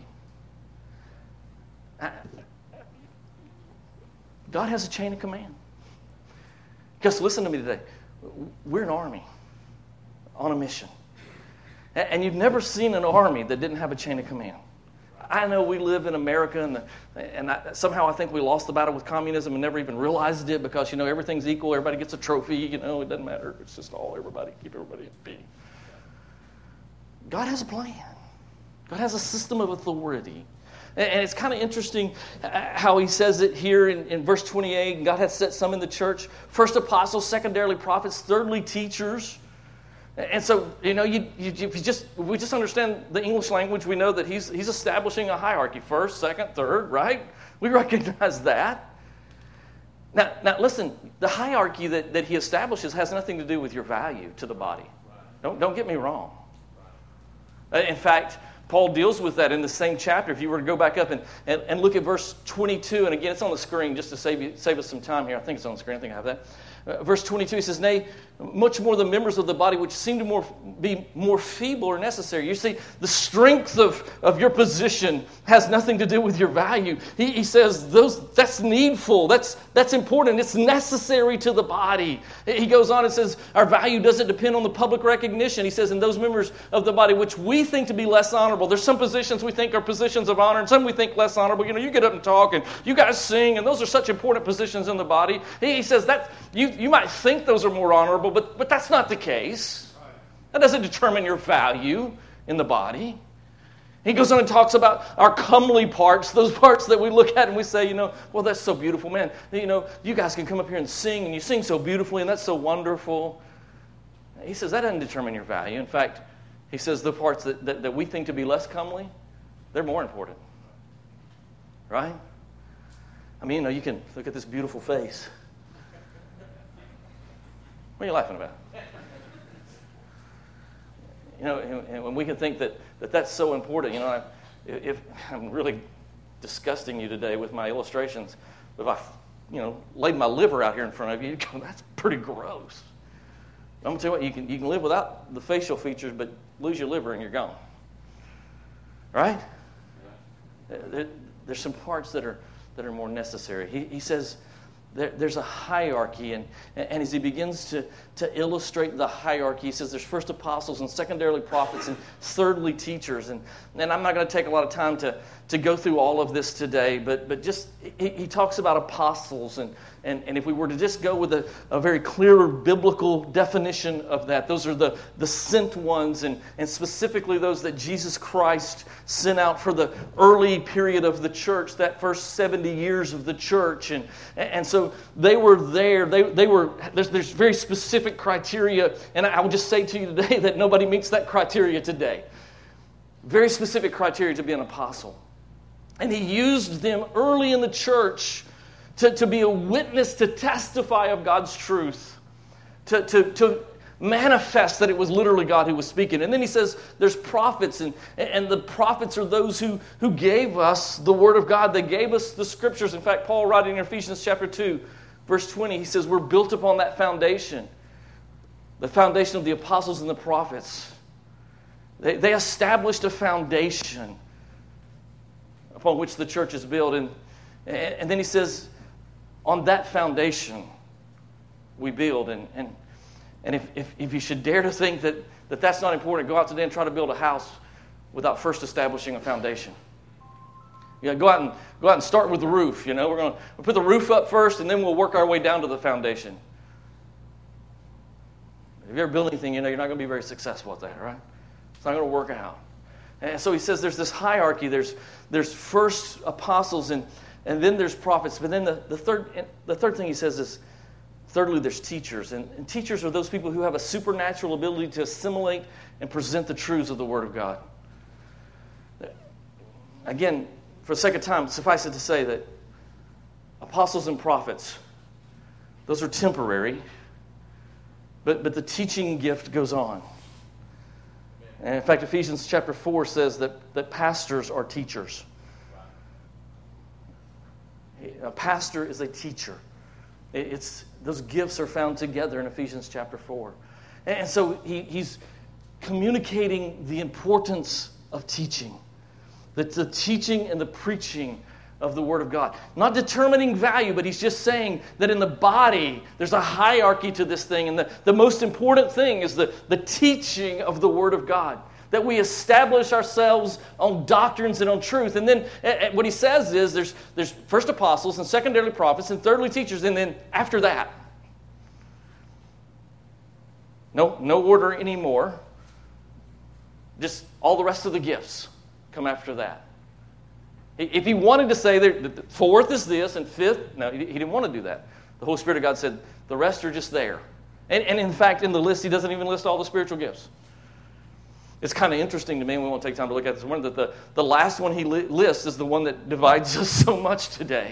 God has a chain of command. Because listen to me today. We're an army on a mission. And you've never seen an army that didn't have a chain of command. I know we live in America, and, the, and I, somehow I think we lost the battle with communism and never even realized it because, you know, everything's equal. Everybody gets a trophy. You know, it doesn't matter. It's just all everybody. Keep everybody happy. God has a plan. God has a system of authority. And it's kind of interesting how He says it here in, in verse twenty-eight. God has set some in the church. First apostles, secondarily prophets, thirdly teachers. And so, you know, you, you, you just we just understand the English language. We know that he's, he's establishing a hierarchy. First, second, third, right? We recognize that. Now, now listen, the hierarchy that, that He establishes has nothing to do with your value to the body. Don't, don't get me wrong. In fact, Paul deals with that in the same chapter. If you were to go back up and, and, and look at verse twenty-two, and again, it's on the screen just to save you, save us some time here. I think it's on the screen. I think I have that. Uh, verse twenty-two, he says, nay, much more the members of the body which seem to more, be more feeble are necessary. You see, the strength of, of your position has nothing to do with your value. He, he says those that's needful. That's, that's important. It's necessary to the body. He goes on and says, our value doesn't depend on the public recognition. He says, in those members of the body which we think to be less honorable. There's some positions we think are positions of honor, and some we think less honorable. You know, you get up and talk, and you guys sing, and those are such important positions in the body. He, he says that you, you might think those are more honorable, but, but that's not the case. That doesn't determine your value in the body. He goes on and talks about our comely parts, those parts that we look at and we say, you know, well, that's so beautiful, man. You know, you guys can come up here and sing, and you sing so beautifully, and that's so wonderful. He says that doesn't determine your value. In fact, he says the parts that, that, that we think to be less comely, they're more important. Right? I mean, you know, you can look at this beautiful face. What are you laughing about? You know, and, and when we can think that, that that's so important, you know, I, if I'm really disgusting you today with my illustrations, if I, you know, laid my liver out here in front of you, you'd go, that's pretty gross. I'm going to tell you what, you can, you can live without the facial features, but lose your liver and you're gone. Right? There, there's some parts that are that are more necessary. He, he says there, there's a hierarchy. And, and as he begins to, to illustrate the hierarchy, he says there's first apostles and secondarily prophets and thirdly teachers. And, and I'm not going to take a lot of time to, to go through all of this today, but, but just he, he talks about apostles. And, and, and if we were to just go with a, a very clear biblical definition of that, those are the, the sent ones, and, and specifically those that Jesus Christ sent out for the early period of the church, that first seventy years of the church. And, and so they were there. They, they were, there's, there's very specific criteria, and I would just say to you today that nobody meets that criteria today. Very specific criteria to be an apostle. And he used them early in the church to, to be a witness, to testify of God's truth, to, to, to manifest that it was literally God who was speaking. And then he says there's prophets, and, and the prophets are those who, who gave us the Word of God. They gave us the Scriptures. In fact, Paul, writing in Ephesians chapter two, verse twenty, he says we're built upon that foundation, the foundation of the apostles and the prophets. They, they established a foundation upon which the church is built. And, and then he says, on that foundation we build. And, and, and if, if, if you should dare to think that, that that's not important, go out today and try to build a house without first establishing a foundation. You know, go out and go out and start with the roof. You know, we're going to we'll put the roof up first, and then we'll work our way down to the foundation. If you ever build anything, you know you're not going to be very successful at that, right? It's not going to work out. And so he says there's this hierarchy. There's there's first apostles, and, and then there's prophets. But then the, the third the third thing he says is, thirdly, there's teachers. And, and teachers are those people who have a supernatural ability to assimilate and present the truths of the Word of God. Again, for the sake of time, suffice it to say that apostles and prophets, those are temporary, but, but the teaching gift goes on. And in fact, Ephesians chapter four says that, that pastors are teachers. A pastor is a teacher. It's, those gifts are found together in Ephesians chapter four. And so he, he's communicating the importance of teaching. That the teaching and the preaching of the Word of God. Not determining value, but he's just saying that in the body, there's a hierarchy to this thing. And the, the most important thing is the, the teaching of the Word of God. That we establish ourselves on doctrines and on truth. And then uh, what he says is there's, there's first apostles and secondarily prophets and thirdly teachers. And then after that, no, no order anymore. Just all the rest of the gifts come after that. If he wanted to say that fourth is this and fifth, no, he didn't want to do that. The Holy Spirit of God said the rest are just there. And, and in fact, in the list, he doesn't even list all the spiritual gifts. It's kind of interesting to me, and we won't take time to look at this one, that the, the last one he li- lists is the one that divides us so much today.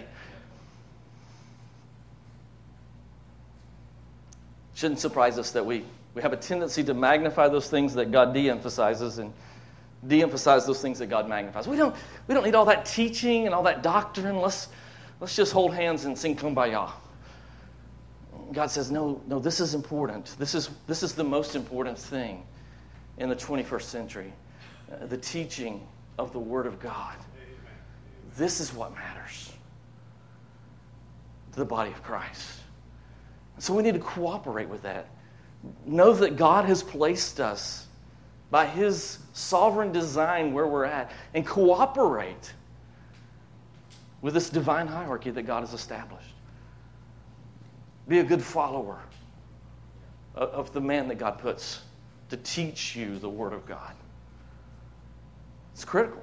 Shouldn't surprise us that we, we have a tendency to magnify those things that God de-emphasizes and de-emphasize those things that God magnifies. We don't, we don't need all that teaching and all that doctrine. Let's, let's just hold hands and sing Kumbaya. God says, no, no, this is important. This is, this is the most important thing in the twenty-first century. Uh, the teaching of the Word of God. This is what matters to the body of Christ. So we need to cooperate with that. Know that God has placed us by His sovereign design where we're at, and cooperate with this divine hierarchy that God has established. Be a good follower of the man that God puts to teach you the Word of God. It's critical.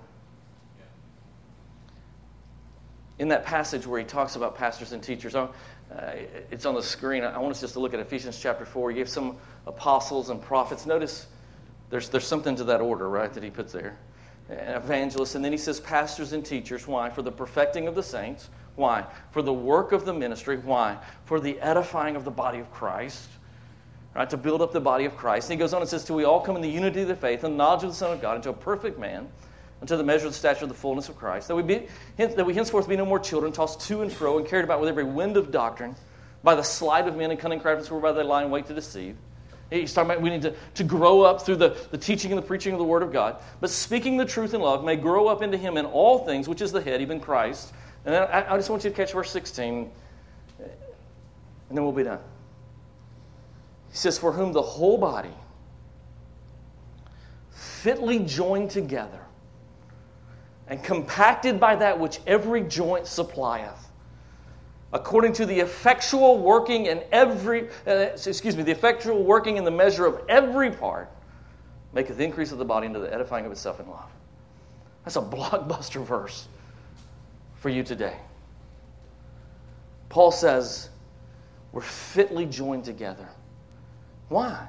In that passage where he talks about pastors and teachers, uh, it's on the screen. I want us just to look at Ephesians chapter four. He gave some apostles and prophets. Notice There's, there's something to that order, right, that he puts there. Evangelists, and then he says pastors and teachers. Why? For the perfecting of the saints. Why? For the work of the ministry. Why? For the edifying of the body of Christ. Right, to build up the body of Christ. And he goes on and says, till we all come in the unity of the faith and the knowledge of the Son of God, into a perfect man, unto the measure of the stature of the fullness of Christ, that we, be, that we henceforth be no more children, tossed to and fro and carried about with every wind of doctrine, by the sleight of men and cunning craftiness whereby they lie in wait to deceive. He's talking about we need to, to grow up through the, the teaching and the preaching of the Word of God. But speaking the truth in love may grow up into Him in all things, which is the head, even Christ. And I, I just want you to catch verse sixteen. And then we'll be done. He says, for whom the whole body, fitly joined together, and compacted by that which every joint supplieth, according to the effectual working in every, uh, excuse me, the effectual working in the measure of every part, maketh the increase of the body into the edifying of itself in love. That's a blockbuster verse for you today. Paul says, we're fitly joined together. Why?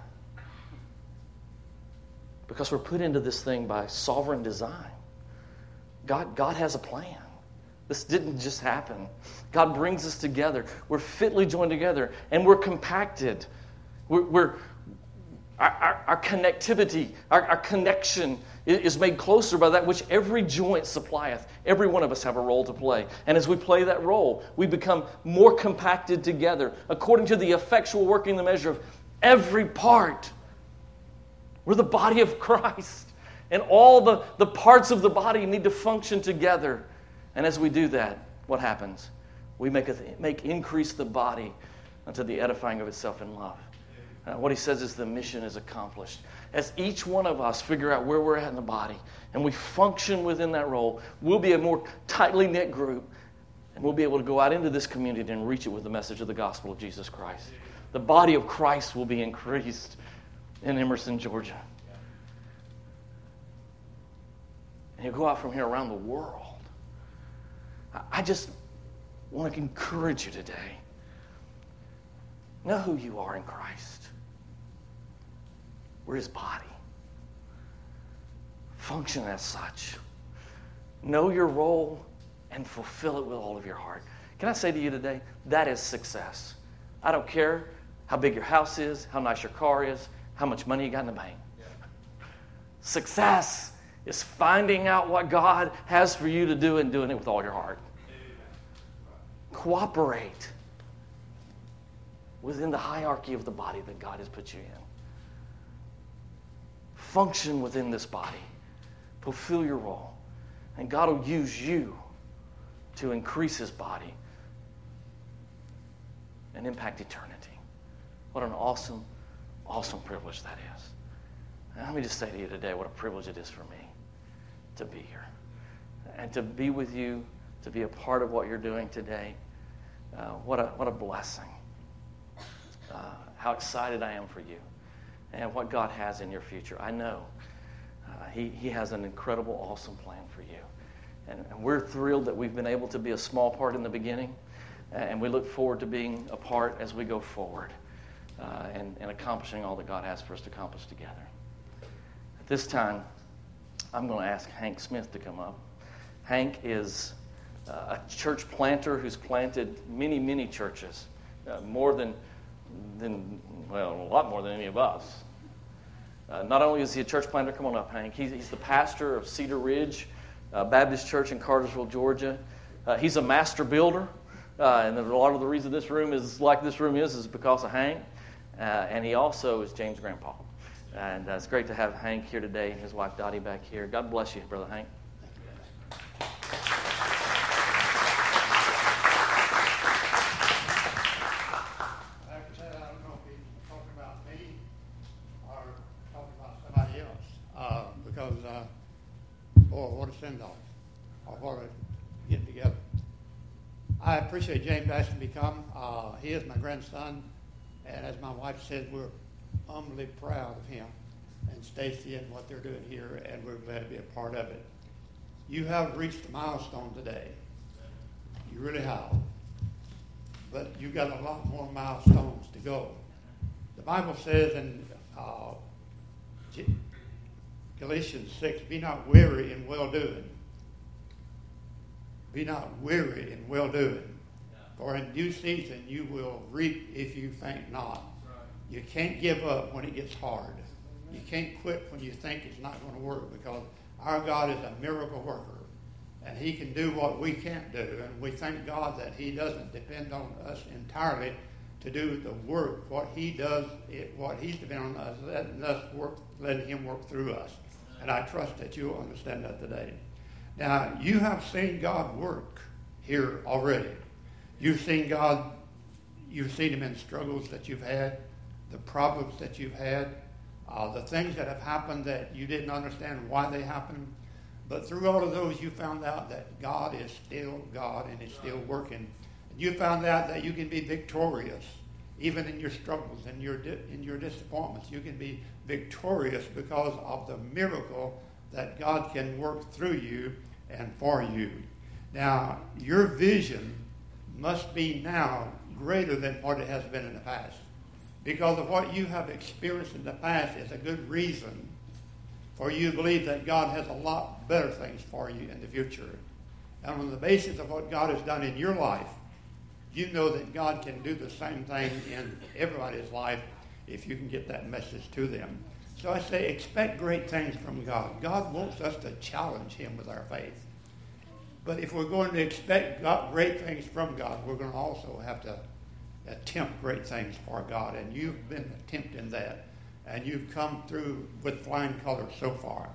Because we're put into this thing by sovereign design. God, God has a plan. This didn't just happen. God brings us together. We're fitly joined together, and we're compacted. We're, we're our, our, our connectivity, our, our connection is made closer by that which every joint supplieth. Every one of us have a role to play. And as we play that role, we become more compacted together according to the effectual working in the measure of every part. We're the body of Christ. And all the, the parts of the body need to function together. And as we do that, what happens? We make, a, make increase the body unto the edifying of itself in love. Uh, what he says is the mission is accomplished. As each one of us figure out where we're at in the body and we function within that role, we'll be a more tightly knit group, and we'll be able to go out into this community and reach it with the message of the gospel of Jesus Christ. The body of Christ will be increased in Emerson, Georgia. And you'll go out from here around the world. I just want to encourage you today. Know who you are in Christ. We're his body. Function as such. Know your role and fulfill it with all of your heart. Can I say to you today, that is success. I don't care how big your house is, how nice your car is, how much money you got in the bank. Yeah. Success is finding out what God has for you to do and doing it with all your heart. Cooperate within the hierarchy of the body that God has put you in. Function within this body. Fulfill your role. And God will use you to increase his body and impact eternity. What an awesome, awesome privilege that is. And let me just say to you today what a privilege it is for me to be here. And to be with you, to be a part of what you're doing today. Uh, what a what a blessing. Uh, how excited I am for you and what God has in your future. I know uh, he, he has an incredible, awesome plan for you. And, and we're thrilled that we've been able to be a small part in the beginning, and we look forward to being a part as we go forward uh, and, and accomplishing all that God has for us to accomplish together. At this time, I'm going to ask Hank Smith to come up. Hank is uh, a church planter who's planted many, many churches, uh, more than Than, well, a lot more than any of us. Uh, not only is he a church planter, come on up, Hank. He's, he's the pastor of Cedar Ridge uh, Baptist Church in Cartersville, Georgia. Uh, he's a master builder, uh, and a lot of the reason this room is like this room is is because of Hank. Uh, and he also is James' grandpa. And uh, it's great to have Hank here today and his wife Dottie back here. God bless you, Brother Hank. Or what a getting together. I appreciate James asking me to come. Uh, he is my grandson, and as my wife said, we're humbly proud of him and Stacy and what they're doing here, and we're glad to be a part of it. You have reached a milestone today. You really have. But you've got a lot more milestones to go. The Bible says in uh, Galatians six, be not weary in well-doing. Be not weary in well-doing. For in due season you will reap if you faint not. You can't give up when it gets hard. You can't quit when you think it's not going to work, because our God is a miracle worker. And he can do what we can't do. And we thank God that he doesn't depend on us entirely to do the work. What he does, it, what he's depending on us, letting us work, letting him work through us. And I trust that you'll understand that today. Now, you have seen God work here already. You've seen God You've seen him in struggles that you've had, the problems that you've had, uh, the things that have happened that you didn't understand why they happened. But through all of those, you found out that God is still God and is still working. You found out that you can be victorious, even in your struggles and your di- in your disappointments. You can be victorious because of the miracle that God can work through you and for you. Now, your vision must be now greater than what it has been in the past. Because of what you have experienced in the past is a good reason for you to believe that God has a lot better things for you in the future. And on the basis of what God has done in your life, you know that God can do the same thing in everybody's life if you can get that message to them. So I say expect great things from God. God wants us to challenge him with our faith. But if we're going to expect God, great things from God, we're going to also have to attempt great things for God. And you've been attempting that. And you've come through with flying colors so far.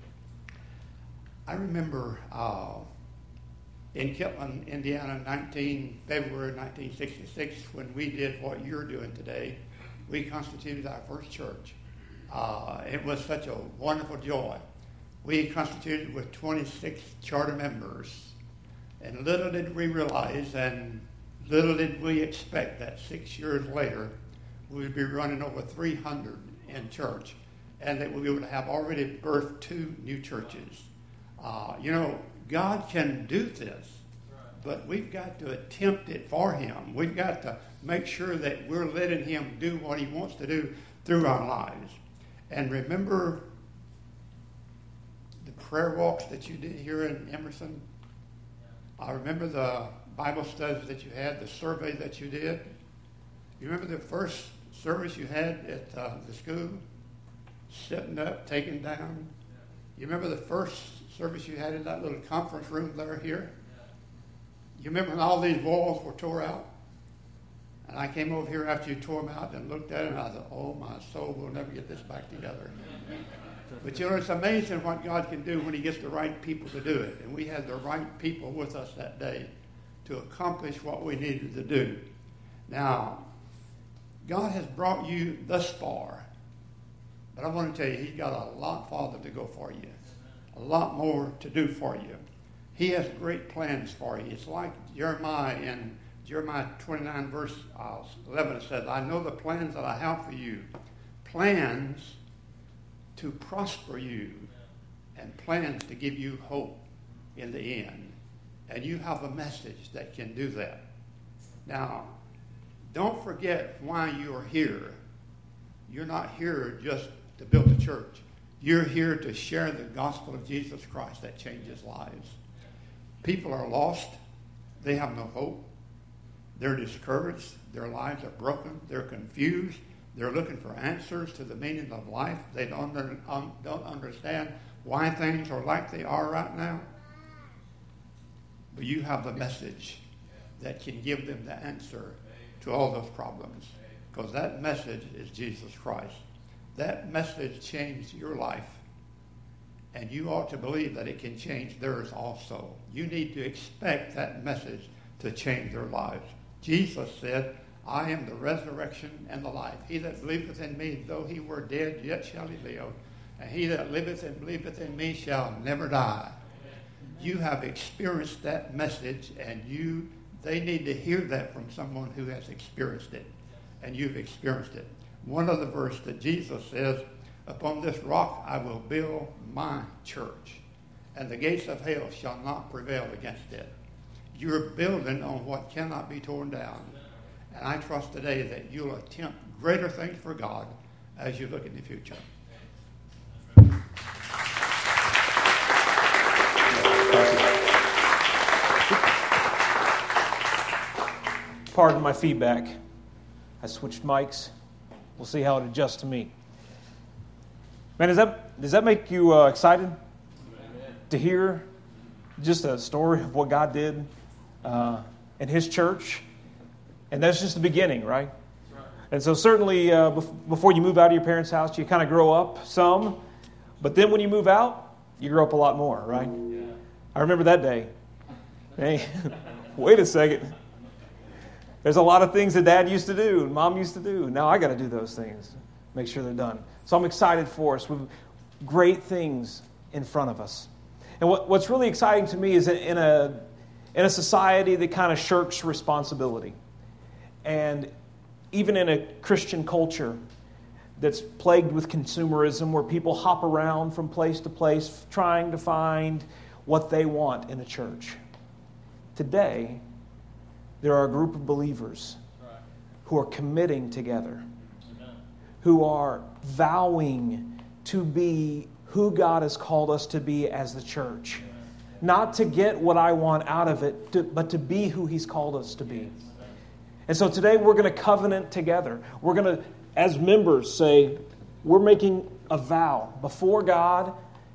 I remember uh, in Kitland, Indiana, nineteen February nineteen sixty-six, when we did what you're doing today, we constituted our first church. Uh, it was such a wonderful joy. We constituted with twenty-six charter members, and little did we realize and little did we expect that six years later we would be running over three hundred in church, and that we would have already birthed two new churches. Uh, you know, God can do this, but we've got to attempt it for him. We've got to make sure that we're letting him do what he wants to do through our lives. And remember the prayer walks that you did here in Emerson? I remember the Bible studies that you had, the survey that you did. You remember the first service you had at uh, the school? Sitting up, taking down. You remember the first service you had in that little conference room there here? You remember when all these walls were tore out? And I came over here after you tore them out and looked at it, and I thought, oh, my soul, we'll never get this back together. But you know, it's amazing what God can do when he gets the right people to do it. And we had the right people with us that day to accomplish what we needed to do. Now, God has brought you thus far, but I want to tell you, he's got a lot farther to go for you, a lot more to do for you. He has great plans for you. It's like Jeremiah in Jeremiah twenty-nine, verse eleven, it says, I know the plans that I have for you, plans to prosper you and plans to give you hope in the end. And you have a message that can do that. Now, don't forget why you are here. You're not here just to build a church. You're here to share the gospel of Jesus Christ that changes lives. People are lost. They have no hope. They're discouraged. Their lives are broken. They're confused. They're looking for answers to the meaning of life. They don't, under, um, don't understand why things are like they are right now. But you have the message that can give them the answer to all those problems. Because that message is Jesus Christ. That message changed your life. And you ought to believe that it can change theirs also. You need to expect that message to change their lives. Jesus said, I am the resurrection and the life. He that believeth in me, though he were dead, yet shall he live. And he that liveth and believeth in me shall never die. You have experienced that message, and you they need to hear that from someone who has experienced it. And you've experienced it. One other verse that Jesus says, upon this rock I will build my church, and the gates of hell shall not prevail against it. You're building on what cannot be torn down. And I trust today that you'll attempt greater things for God as you look in the future. Pardon my feedback. I switched mics. We'll see how it adjusts to me. Man, does that, does that make you uh, excited Amen. To hear just a story of what God did uh, in His church? And that's just the beginning, right? right. And so certainly uh, bef- before you move out of your parents' house, you kind of grow up some. But then when you move out, you grow up a lot more, right? Yeah. I remember that day. Hey, wait a second. There's a lot of things that Dad used to do and Mom used to do. Now I got to do those things. Make sure they're done. So I'm excited for us. We've great things in front of us. And what, what's really exciting to me is that in a in a society that kind of shirks responsibility, and even in a Christian culture that's plagued with consumerism, where people hop around from place to place trying to find what they want in a church. Today, there are a group of believers who are committing together, who are vowing to be who God has called us to be as the church. Not to get what I want out of it, to, but to be who He's called us to be. And so today we're going to covenant together. We're going to, as members, say, we're making a vow before God,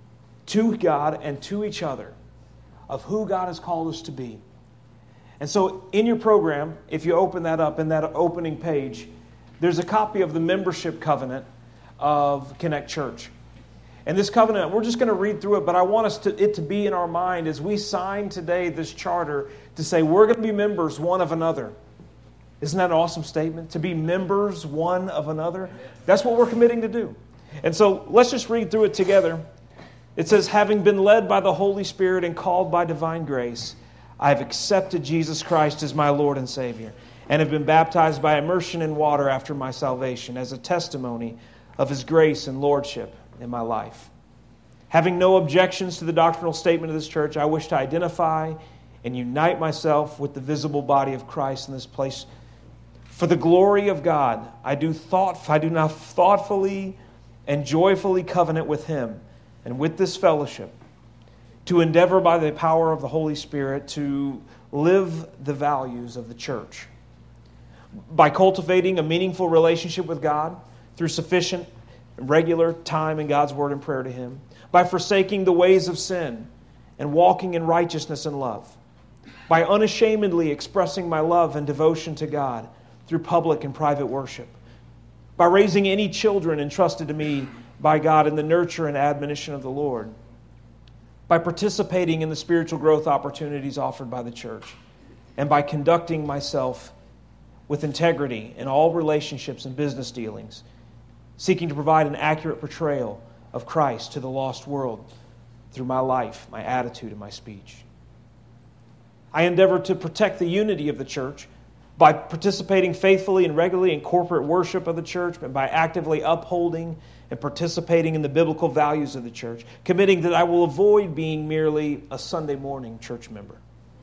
to God, and to each other of who God has called us to be. And so in your program, if you open that up in that opening page, there's a copy of the membership covenant of Connect Church. And this covenant, we're just going to read through it, but I want us to, it to be in our mind as we sign today this charter to say we're going to be members one of another. Isn't that an awesome statement? To be members one of another? That's what we're committing to do. And so let's just read through it together. It says, having been led by the Holy Spirit and called by divine grace, I have accepted Jesus Christ as my Lord and Savior, and have been baptized by immersion in water after my salvation as a testimony of His grace and lordship in my life. Having no objections to the doctrinal statement of this church, I wish to identify and unite myself with the visible body of Christ in this place. For the glory of God, I do thought I do now thoughtfully and joyfully covenant with Him and with this fellowship to endeavor by the power of the Holy Spirit to live the values of the church. By cultivating a meaningful relationship with God through sufficient regular time in God's Word and prayer to Him, by forsaking the ways of sin and walking in righteousness and love, by unashamedly expressing my love and devotion to God through public and private worship, by raising any children entrusted to me by God in the nurture and admonition of the Lord, by participating in the spiritual growth opportunities offered by the church, and by conducting myself with integrity in all relationships and business dealings, seeking to provide an accurate portrayal of Christ to the lost world through my life, my attitude, and my speech. I endeavor to protect the unity of the church by participating faithfully and regularly in corporate worship of the church, and by actively upholding and participating in the biblical values of the church, committing that I will avoid being merely a Sunday morning church member.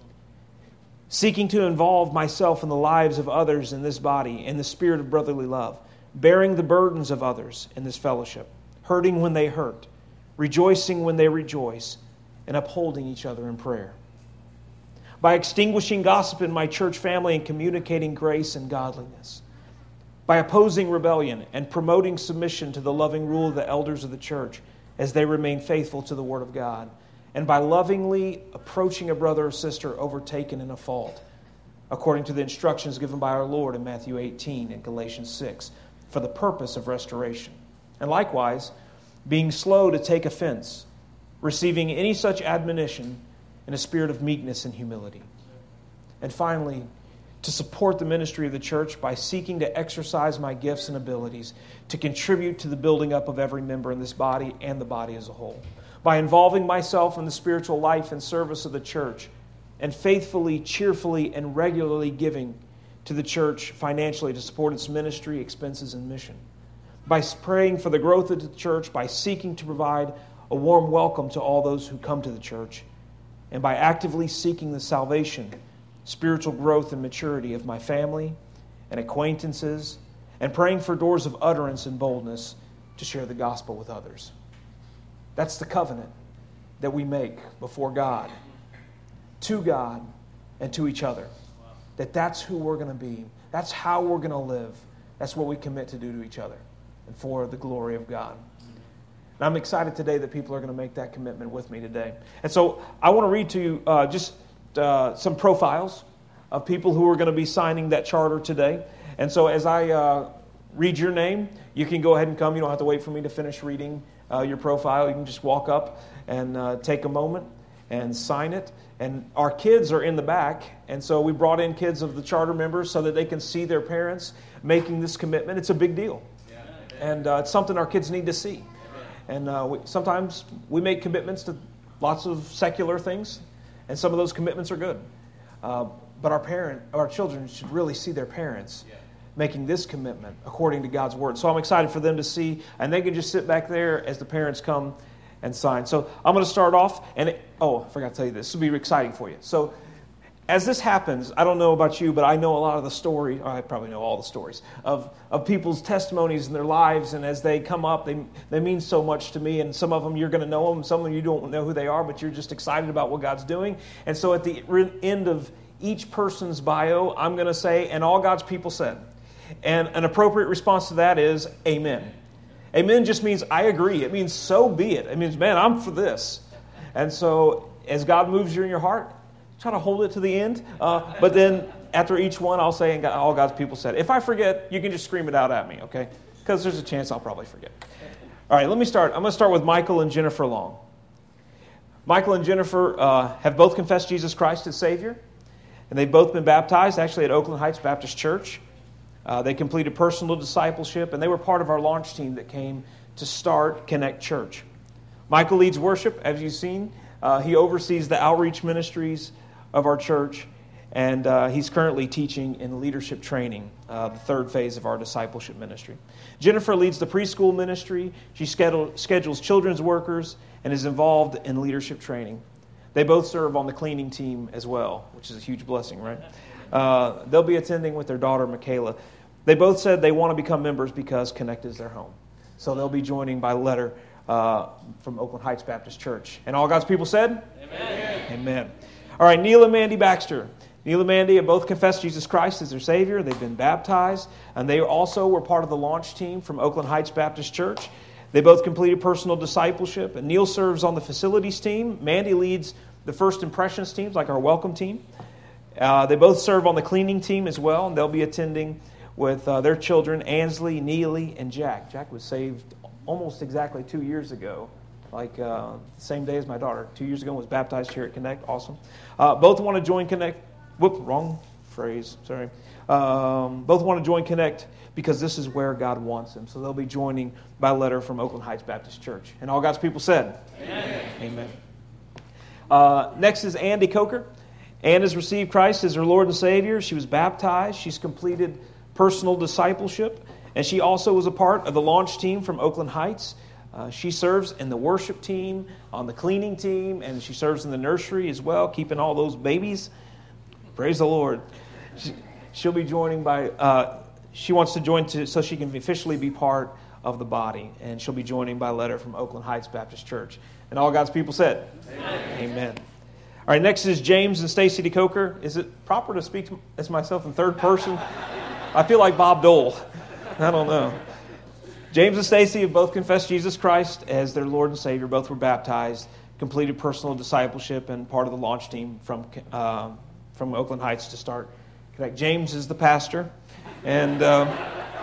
Seeking to involve myself in the lives of others in this body in the spirit of brotherly love, bearing the burdens of others in this fellowship, hurting when they hurt, rejoicing when they rejoice, and upholding each other in prayer. By extinguishing gossip in my church family and communicating grace and godliness. By opposing rebellion and promoting submission to the loving rule of the elders of the church as they remain faithful to the Word of God. And by lovingly approaching a brother or sister overtaken in a fault, according to the instructions given by our Lord in Matthew eighteen and Galatians six, for the purpose of restoration. And likewise, being slow to take offense, receiving any such admonition in a spirit of meekness and humility. And finally, to support the ministry of the church by seeking to exercise my gifts and abilities to contribute to the building up of every member in this body and the body as a whole. By involving myself in the spiritual life and service of the church and faithfully, cheerfully, and regularly giving to the church financially to support its ministry, expenses, and mission. By praying for the growth of the church, by seeking to provide a warm welcome to all those who come to the church, and by actively seeking the salvation, spiritual growth, and maturity of my family and acquaintances, and praying for doors of utterance and boldness to share the gospel with others. That's the covenant that we make before God, to God, and to each other. That that's who we're going to be. That's how we're going to live. That's what we commit to do to each other and for the glory of God. And I'm excited today that people are going to make that commitment with me today. And so I want to read to you uh, just uh, some profiles of people who are going to be signing that charter today. And so as I uh, read your name, you can go ahead and come. You don't have to wait for me to finish reading uh, your profile. You can just walk up and uh, take a moment and sign it. And our kids are in the back, and so we brought in kids of the charter members so that they can see their parents making this commitment. It's a big deal, and uh, it's something our kids need to see. And uh, we, sometimes we make commitments to lots of secular things, and some of those commitments are good. Uh, but our parent, our children should really see their parents making this commitment according to God's word. So I'm excited for them to see, and they can just sit back there as the parents come and sign. So I'm going to start off, and it, oh, I forgot to tell you this. This will be exciting for you. So as this happens, I don't know about you, but I know a lot of the story, or I probably know all the stories, of, of people's testimonies in their lives, and as they come up, they they mean so much to me, and some of them you're going to know them, some of them you don't know who they are, but you're just excited about what God's doing. And so at the end of each person's bio, I'm going to say, and all God's people said. And an appropriate response to that is, amen. Amen just means I agree. It means so be it. It means, man, I'm for this. And so as God moves you in your heart, try to hold it to the end. Uh, but then after each one, I'll say, and all God's people said. If I forget, you can just scream it out at me, okay? Because there's a chance I'll probably forget. All right, let me start. I'm going to start with Michael and Jennifer Long. Michael and Jennifer uh, have both confessed Jesus Christ as Savior. And they've both been baptized, actually, at Oakland Heights Baptist Church. Uh, they completed personal discipleship, and they were part of our launch team that came to start Connect Church. Michael leads worship, as you've seen. Uh, he oversees the outreach ministries of our church, and uh, he's currently teaching in leadership training, uh, the third phase of our discipleship ministry. Jennifer leads the preschool ministry. She schedule, schedules children's workers and is involved in leadership training. They both serve on the cleaning team as well, which is a huge blessing, right? Uh, they'll be attending with their daughter, Michaela. They both said they want to become members because Connect is their home. So they'll be joining by letter uh, from Oakland Heights Baptist Church. And all God's people said? Amen. Amen. All right, Neil and Mandy Baxter. Neil and Mandy have both confessed Jesus Christ as their Savior. They've been baptized. And they also were part of the launch team from Oakland Heights Baptist Church. They both completed personal discipleship. And Neil serves on the facilities team. Mandy leads the first impressions teams, like our welcome team. Uh, they both serve on the cleaning team as well, and they'll be attending with uh, their children, Ansley, Neely, and Jack. Jack was saved almost exactly two years ago, like uh, the same day as my daughter. Two years ago was baptized here at Connect. Awesome. Uh, both want to join Connect. Whoop, wrong phrase. Sorry. Um, both want to join Connect because this is where God wants them. So they'll be joining by letter from Oakland Heights Baptist Church. And all God's people said, Amen. Amen. Uh, next is Andy Coker. Ann has received Christ as her Lord and Savior. She was baptized. She's completed personal discipleship. And she also was a part of the launch team from Oakland Heights. Uh, she serves in the worship team, on the cleaning team, and she serves in the nursery as well, keeping all those babies. Praise the Lord. She, she'll be joining by, uh, she wants to join to, so she can officially be part of the body. And she'll be joining by letter from Oakland Heights Baptist Church. And all God's people said, Amen. Amen. All right, next is James and Stacy DeCoker. Is it proper to speak as myself in third person? I feel like Bob Dole. I don't know. James and Stacy have both confessed Jesus Christ as their Lord and Savior. Both were baptized, completed personal discipleship, and part of the launch team from uh, from Oakland Heights to start Connect. James is the pastor, and um,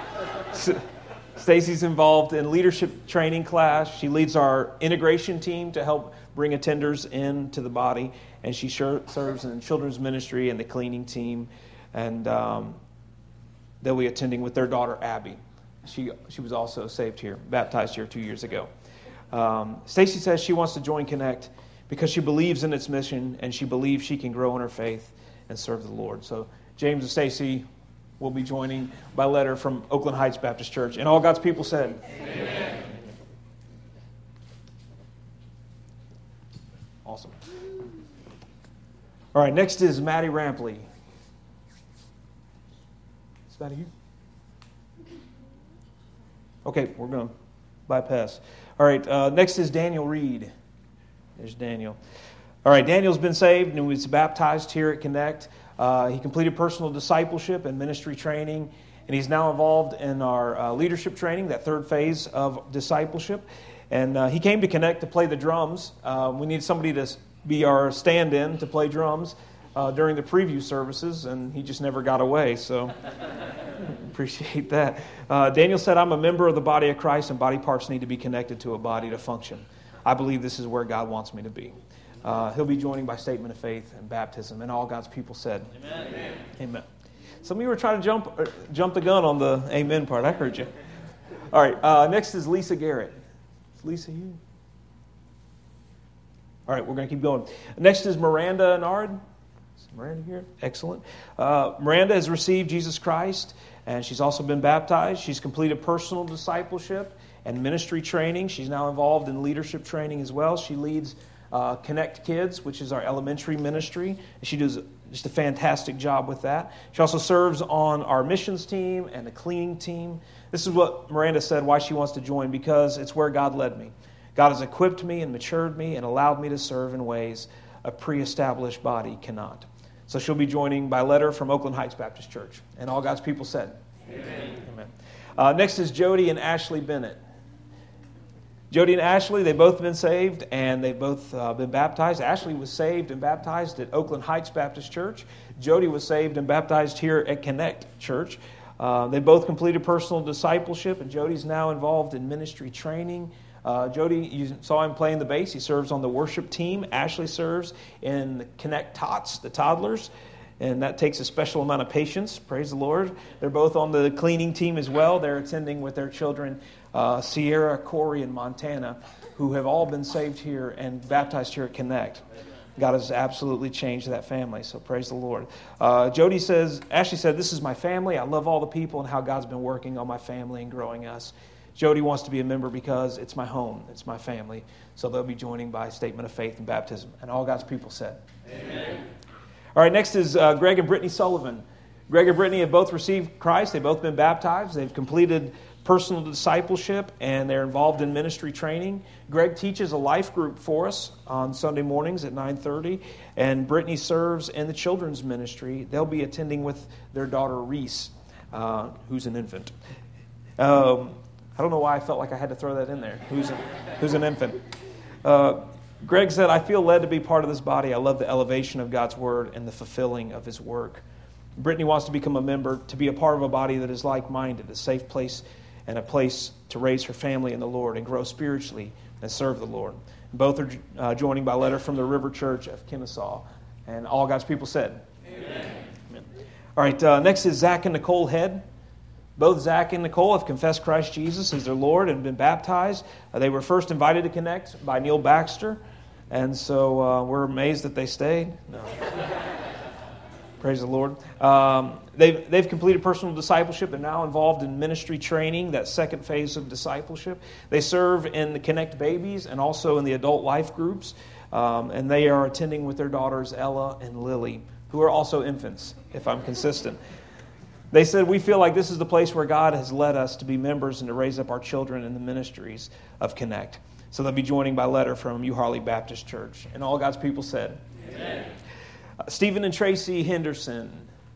Stacy's involved in leadership training class. She leads our integration team to help bring attenders into the body, and she serves in children's ministry and the cleaning team, and um, they'll be attending with their daughter, Abby. She she was also saved here, baptized here two years ago. Um, Stacy says she wants to join Connect because she believes in its mission, and she believes she can grow in her faith and serve the Lord. So James and Stacy will be joining by letter from Oakland Heights Baptist Church. And all God's people said, Amen. Awesome. All right, next is Maddie Rampley. Is Maddie here? Okay, we're going to bypass. All right, uh, next is Daniel Reed. There's Daniel. All right, Daniel's been saved and was baptized here at Connect. Uh, he completed personal discipleship and ministry training, and he's now involved in our uh, leadership training, that third phase of discipleship. And uh, he came to Connect to play the drums. Uh, we need somebody to be our stand-in to play drums uh, during the preview services, and he just never got away, so appreciate that. Uh, Daniel said, I'm a member of the body of Christ, and body parts need to be connected to a body to function. I believe this is where God wants me to be. Uh, he'll be joining by statement of faith and baptism. And all God's people said, Amen. Amen. Amen. Some of you were trying to jump uh, jump the gun on the amen part. I heard you. All right. Uh, next is Lisa Garrett. Is Lisa here? All right. We're going to keep going. Next is Miranda Nard. Is Miranda here? Excellent. Uh, Miranda has received Jesus Christ, and she's also been baptized. She's completed personal discipleship and ministry training. She's now involved in leadership training as well. She leads uh, Connect Kids, which is our elementary ministry. She does just a fantastic job with that. She also serves on our missions team and the cleaning team. This is what Miranda said why she wants to join, because it's where God led me. God has equipped me and matured me and allowed me to serve in ways a pre-established body cannot. So she'll be joining by letter from Oakland Heights Baptist Church. And all God's people said, Amen. Amen. Uh, next is Jody and Ashley Bennett. Jody and Ashley, they've both been saved, and they've both uh, been baptized. Ashley was saved and baptized at Oakland Heights Baptist Church. Jody was saved and baptized here at Connect Church. Uh, they both completed personal discipleship, and Jody's now involved in ministry training. Uh, Jody, you saw him playing the bass. He serves on the worship team. Ashley serves in the Connect Tots, the toddlers, and that takes a special amount of patience. Praise the Lord. They're both on the cleaning team as well. They're attending with their children, uh, Sierra, Corey, and Montana, who have all been saved here and baptized here at Connect. God has absolutely changed that family, so praise the Lord. Uh, Jody says, Ashley said, this is my family. I love all the people and how God's been working on my family and growing us. Jody wants to be a member because it's my home, it's my family. So they'll be joining by statement of faith and baptism. And all God's people said, Amen. All right, next is uh, Greg and Brittany Sullivan. Greg and Brittany have both received Christ. They've both been baptized. They've completed personal discipleship, and they're involved in ministry training. Greg teaches a life group for us on Sunday mornings at nine thirty, and Brittany serves in the children's ministry. They'll be attending with their daughter, Reese, uh, who's an infant. Um, I don't know why I felt like I had to throw that in there. Who's, a, who's an infant? Uh, Greg said, I feel led to be part of this body. I love the elevation of God's word and the fulfilling of his work. Brittany wants to become a member, to be a part of a body that is like-minded, a safe place and a place to raise her family in the Lord and grow spiritually and serve the Lord. Both are uh, joining by letter from the River Church of Kennesaw. And all God's people said, Amen. Amen. All right, uh, next is Zach and Nicole Head. Both Zach and Nicole have confessed Christ Jesus as their Lord and been baptized. Uh, they were first invited to Connect by Neil Baxter, and so uh, we're amazed that they stayed. No. Praise the Lord. Um, they've, they've completed personal discipleship. They're now involved in ministry training, that second phase of discipleship. They serve in the Connect Babies and also in the adult life groups, um, and they are attending with their daughters Ella and Lily, who are also infants, if I'm consistent. They said, we feel like this is the place where God has led us to be members and to raise up our children in the ministries of Connect. So they'll be joining by letter from U Harley Baptist Church. And all God's people said, Amen. Uh, Stephen and Tracy Henderson.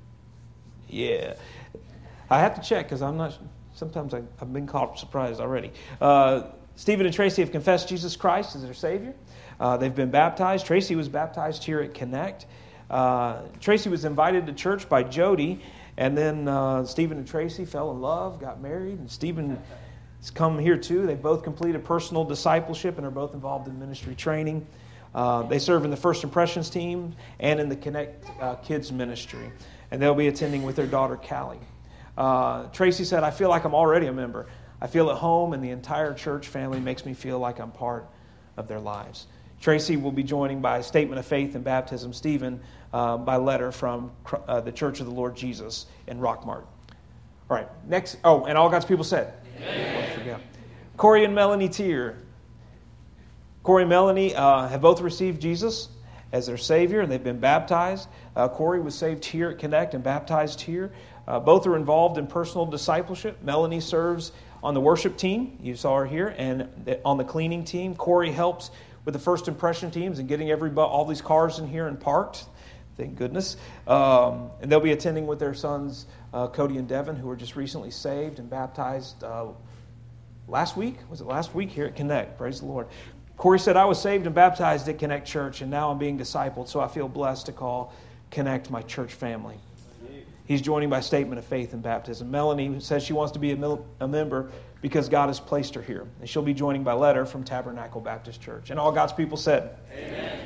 Yeah. I have to check because I'm not, sometimes I, I've been caught surprised already. Uh, Stephen and Tracy have confessed Jesus Christ as their Savior. Uh, they've been baptized. Tracy was baptized here at Connect. Uh, Tracy was invited to church by Jody. And then uh, Stephen and Tracy fell in love, got married, and Stephen has come here too. They've both completed personal discipleship and are both involved in ministry training. Uh, they serve in the First Impressions team and in the Connect uh, Kids ministry. And they'll be attending with their daughter, Callie. Uh, Tracy said, I feel like I'm already a member. I feel at home, and the entire church family makes me feel like I'm part of their lives. Tracy will be joining by statement of faith and baptism. Stephen uh, by letter from uh, the Church of the Lord Jesus in Rockmart. All right, next. Oh, and all God's people said. Amen. Don't forget. Corey and Melanie Tier. Corey and Melanie uh, have both received Jesus as their Savior, and they've been baptized. Uh, Corey was saved here at Connect and baptized here. Uh, both are involved in personal discipleship. Melanie serves on the worship team. You saw her here. And on the cleaning team. Corey helps with the First Impression teams and getting everybody, all these cars in here and parked. Thank goodness. Um, and they'll be attending with their sons, uh, Cody and Devin, who were just recently saved and baptized uh, last week. Was it last week here at Connect? Praise the Lord. Corey said, I was saved and baptized at Connect Church, and now I'm being discipled, so I feel blessed to call Connect my church family. He's joining by statement of faith and baptism. Melanie says she wants to be a, mil- a member because God has placed her here. And she'll be joining by letter from Tabernacle Baptist Church. And all God's people said, Amen.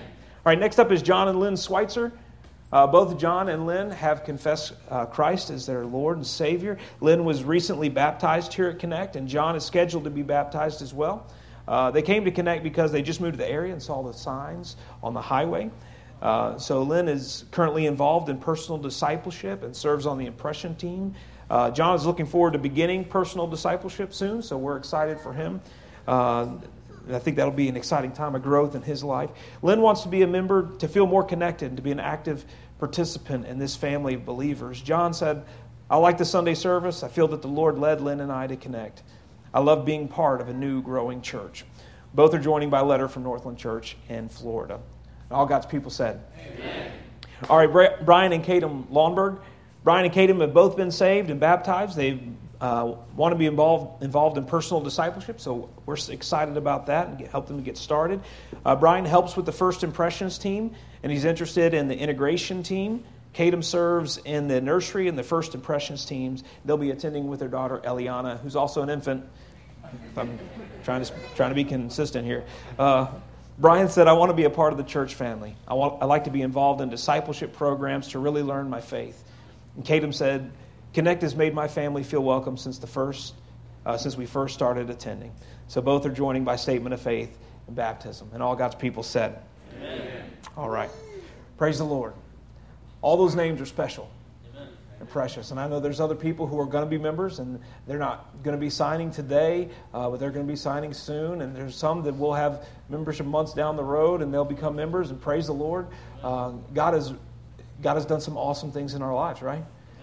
right, next up is John and Lynn Schweitzer. Uh, both John and Lynn have confessed uh, Christ as their Lord and Savior. Lynn was recently baptized here at Connect, and John is scheduled to be baptized as well. Uh, they came to Connect because they just moved to the area and saw the signs on the highway. Uh, so Lynn is currently involved in personal discipleship and serves on the impression team. Uh, John is looking forward to beginning personal discipleship soon, so we're excited for him. Uh, I think that'll be an exciting time of growth in his life. Lynn wants to be a member, to feel more connected, and to be an active participant in this family of believers. John said, I like the Sunday service. I feel that the Lord led Lynn and I to Connect. I love being part of a new growing church. Both are joining by letter from Northland Church in Florida. And all God's people said, amen. All right, Brian and Katem Lawnberg. Brian and Katem have both been saved and baptized. They uh, want to be involved involved in personal discipleship, so we're excited about that and get, help them to get started. Uh, Brian helps with the First Impressions team, and he's interested in the integration team. Katem serves in the nursery and the First Impressions teams. They'll be attending with their daughter, Eliana, who's also an infant. I'm trying to trying to be consistent here. Uh, Brian said, I want to be a part of the church family. I want I like to be involved in discipleship programs to really learn my faith. And Katem said, Connect has made my family feel welcome since the first, uh, since we first started attending. So both are joining by statement of faith and baptism. And all God's people said, amen. All right. Praise the Lord. All those names are special amen. And precious. And I know there's other people who are going to be members, and they're not going to be signing today, uh, but they're going to be signing soon. And there's some that will have membership months down the road, and they'll become members. And praise the Lord. Uh, God has God has done some awesome things in our lives, right?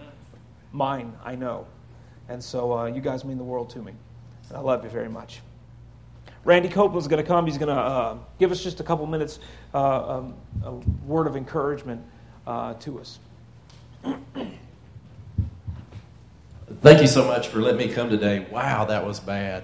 Mine, I know. And so uh, you guys mean the world to me. And I love you very much. Randy Copeland's going to come. He's going to uh, give us just a couple minutes, uh, um, a word of encouragement uh, to us. Thank you so much for letting me come today. Wow, that was bad.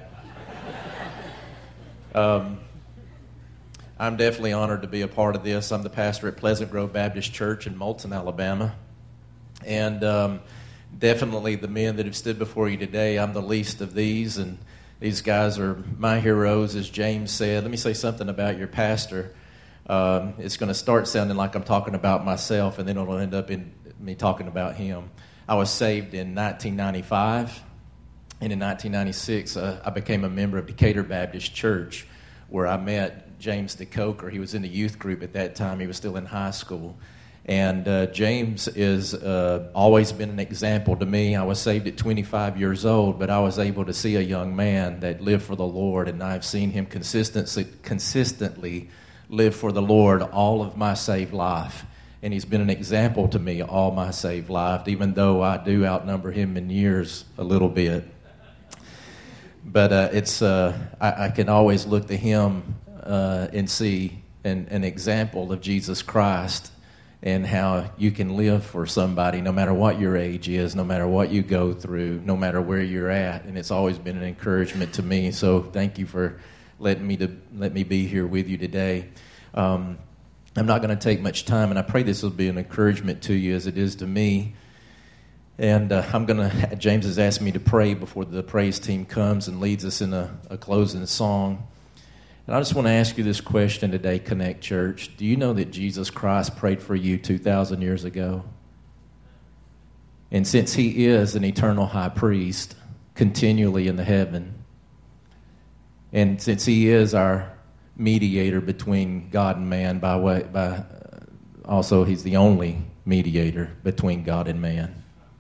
Um, I'm definitely honored to be a part of this. I'm the pastor at Pleasant Grove Baptist Church in Moulton, Alabama. And um, definitely the men that have stood before you today, I'm the least of these, and these guys are my heroes, as James said. Let me say something about your pastor. Um, it's going to start sounding like I'm talking about myself, and then it'll end up in me talking about him. I was saved in nineteen ninety-five, and in nineteen ninety-six, uh, I became a member of Decatur Baptist Church, where I met James DeCoker. He was in the youth group at that time. He was still in high school. And uh, James has uh, always been an example to me. I was saved at twenty-five years old, but I was able to see a young man that lived for the Lord, and I've seen him consistently, consistently live for the Lord all of my saved life. And he's been an example to me all my saved life, even though I do outnumber him in years a little bit. But uh, it's uh, I, I can always look to him uh, and see an, an example of Jesus Christ and how you can live for somebody no matter what your age is, no matter what you go through, no matter where you're at. And it's always been an encouragement to me. So thank you for letting me to let me be here with you today. Um, I'm not going to take much time, and I pray this will be an encouragement to you as it is to me. And uh, I'm going to, James has asked me to pray before the praise team comes and leads us in a, a closing song. And I just want to ask you this question today, Connect Church. Do you know that Jesus Christ prayed for you two thousand years ago? And since he is an eternal high priest, continually in the heaven, and since he is our mediator between God and man, by way, by uh, also he's the only mediator between God and man,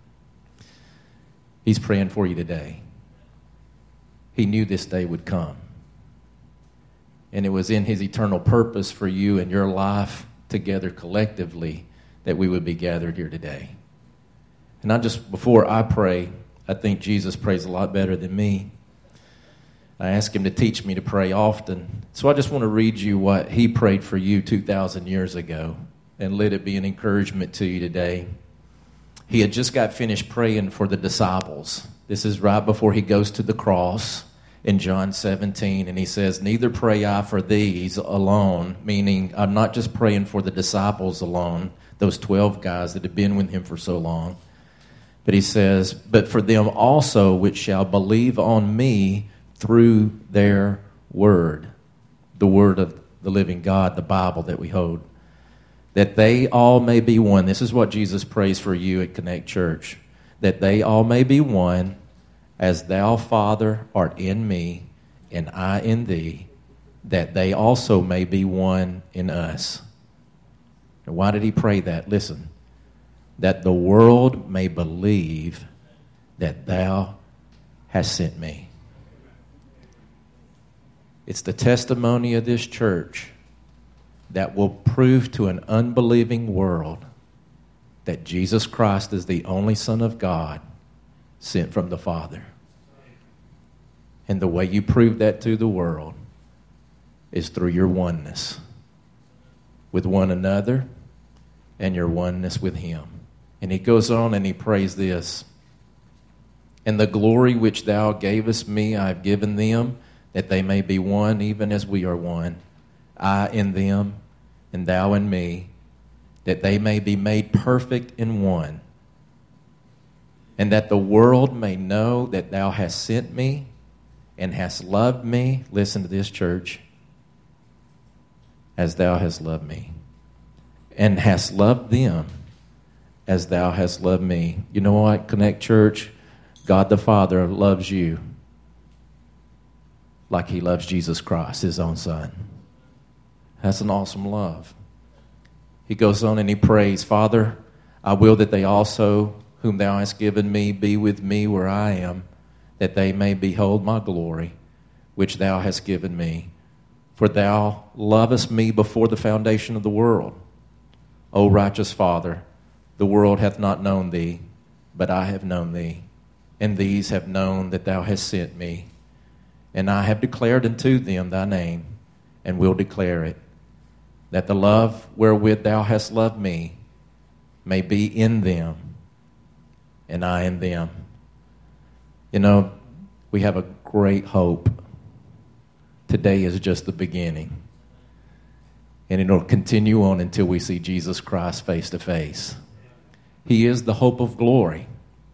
he's praying for you today. He knew this day would come. And it was in his eternal purpose for you and your life together collectively that we would be gathered here today. And I just, before I pray, I think Jesus prays a lot better than me. I ask him to teach me to pray often. So I just want to read you what he prayed for you two thousand years ago, and let it be an encouragement to you today. He had just got finished praying for the disciples. This is right before he goes to the cross in John seventeen, and he says, neither pray I for these alone, meaning I'm not just praying for the disciples alone, those twelve guys that have been with him for so long, but he says, but for them also which shall believe on me through their word, the word of the living God, the Bible that we hold. that they all may be one. This is what Jesus prays for you at Connect Church. That they all may be one, as thou, Father, art in me, and I in thee, that they also may be one in us. And why did he pray that? Listen. That the world may believe that thou hast sent me. It's the testimony of this church that will prove to an unbelieving world that Jesus Christ is the only Son of God sent from the Father. And the way you prove that to the world is through your oneness with one another and your oneness with him. And he goes on and he prays this. And the glory which thou gavest me, I have given them, that they may be one, even as we are one. I in them, and thou in me, that they may be made perfect in one. And that the world may know that thou hast sent me, and hast loved me, listen to this, church, as thou hast loved me, and hast loved them as thou hast loved me. You know what, Connect Church? God the Father loves you like he loves Jesus Christ, his own Son. That's an awesome love. He goes on and he prays, Father, I will that they also, whom thou hast given me, be with me where I am, that they may behold my glory, which thou hast given me. For thou lovest me before the foundation of the world. O righteous Father, the world hath not known thee, but I have known thee. And these have known that thou hast sent me. And I have declared unto them thy name, and will declare it, that the love wherewith thou hast loved me may be in them, and I in them. You know, we have a great hope. Today is just the beginning. And it'll continue on until we see Jesus Christ face to face. He is the hope of glory.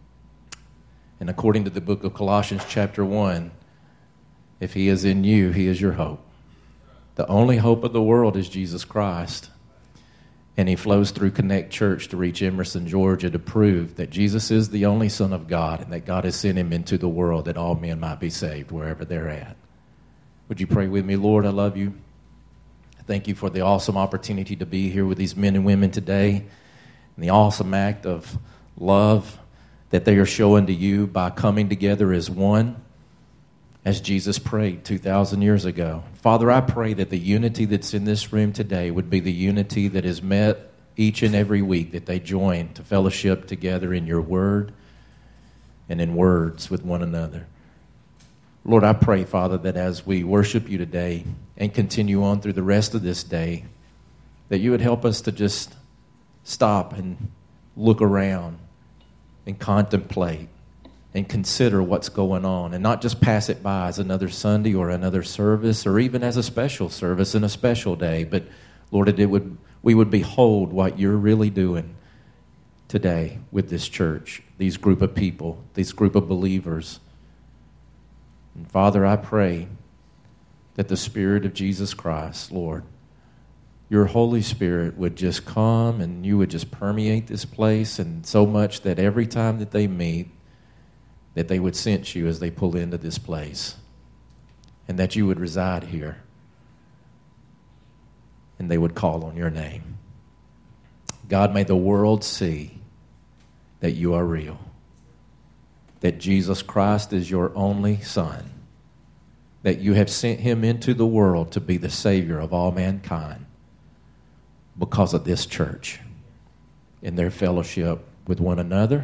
And according to the book of Colossians chapter one, if he is in you, he is your hope. The only hope of the world is Jesus Christ. And he flows through Connect Church to reach Emerson, Georgia, to prove that Jesus is the only Son of God and that God has sent him into the world that all men might be saved wherever they're at. Would you pray with me? Lord, I love you. Thank you for the awesome opportunity to be here with these men and women today, and the awesome act of love that they are showing to you by coming together as one, as Jesus prayed two thousand years ago. Father, I pray that the unity that's in this room today would be the unity that is met each and every week, that they join to fellowship together in your word and in words with one another. Lord, I pray, Father, that as we worship you today and continue on through the rest of this day, that you would help us to just stop and look around and contemplate and consider what's going on and not just pass it by as another Sunday or another service or even as a special service and a special day, but Lord, that it would, we would behold what you're really doing today with this church, these group of people, this group of believers. And Father, I pray that the Spirit of Jesus Christ, Lord, your Holy Spirit would just come and you would just permeate this place, and so much that every time that they meet, that they would sense you as they pull into this place, and that you would reside here, and they would call on your name. God, may the world see that you are real, that Jesus Christ is your only Son, that you have sent him into the world to be the Savior of all mankind because of this church and their fellowship with one another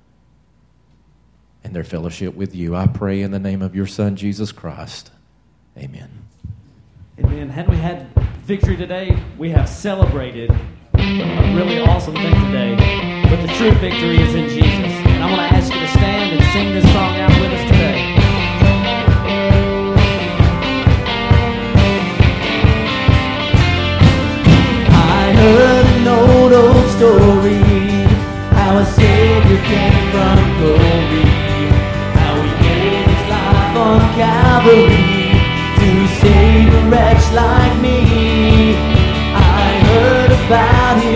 and their fellowship with you. I pray in the name of your Son, Jesus Christ. Amen. Amen. Had we had victory today, we have celebrated a really awesome thing today. But the true victory is in Jesus. And I want to ask you to stand and sing this song out with us today. I heard an old, old story, how a Savior came from glory, how he gave his life on Calvary to save a wretch like me. I heard about his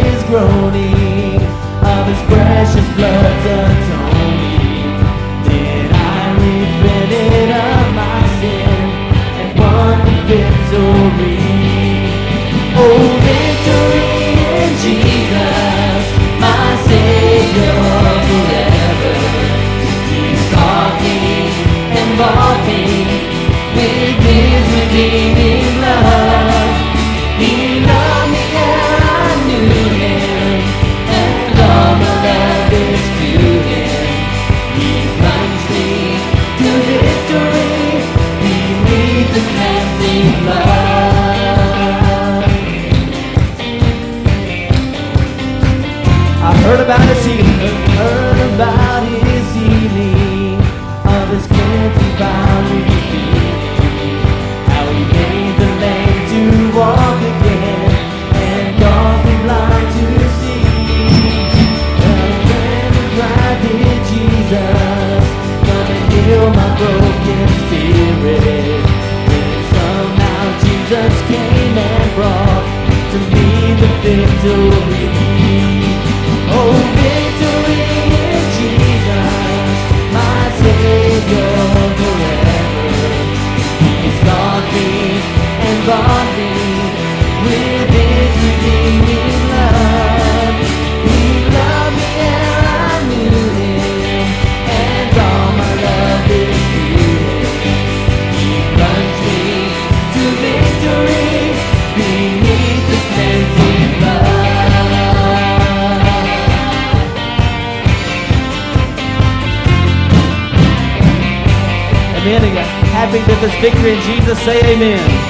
Heard about his healing, heard about his healing, of his cleansing power revealing, how he made the lame to walk again, and caused the blind to see. And when I cried, dear Jesus, come and heal my broken spirit. And somehow Jesus came and brought to me the victory. Oh, victory in Jesus, my Savior forever. He's bought me and bought me with his redeeming love. He loved me and I knew him, and all my love is his. He plunged me to victory beneath the cleansing blood. Amen. Happy that there's victory in Jesus. Say amen.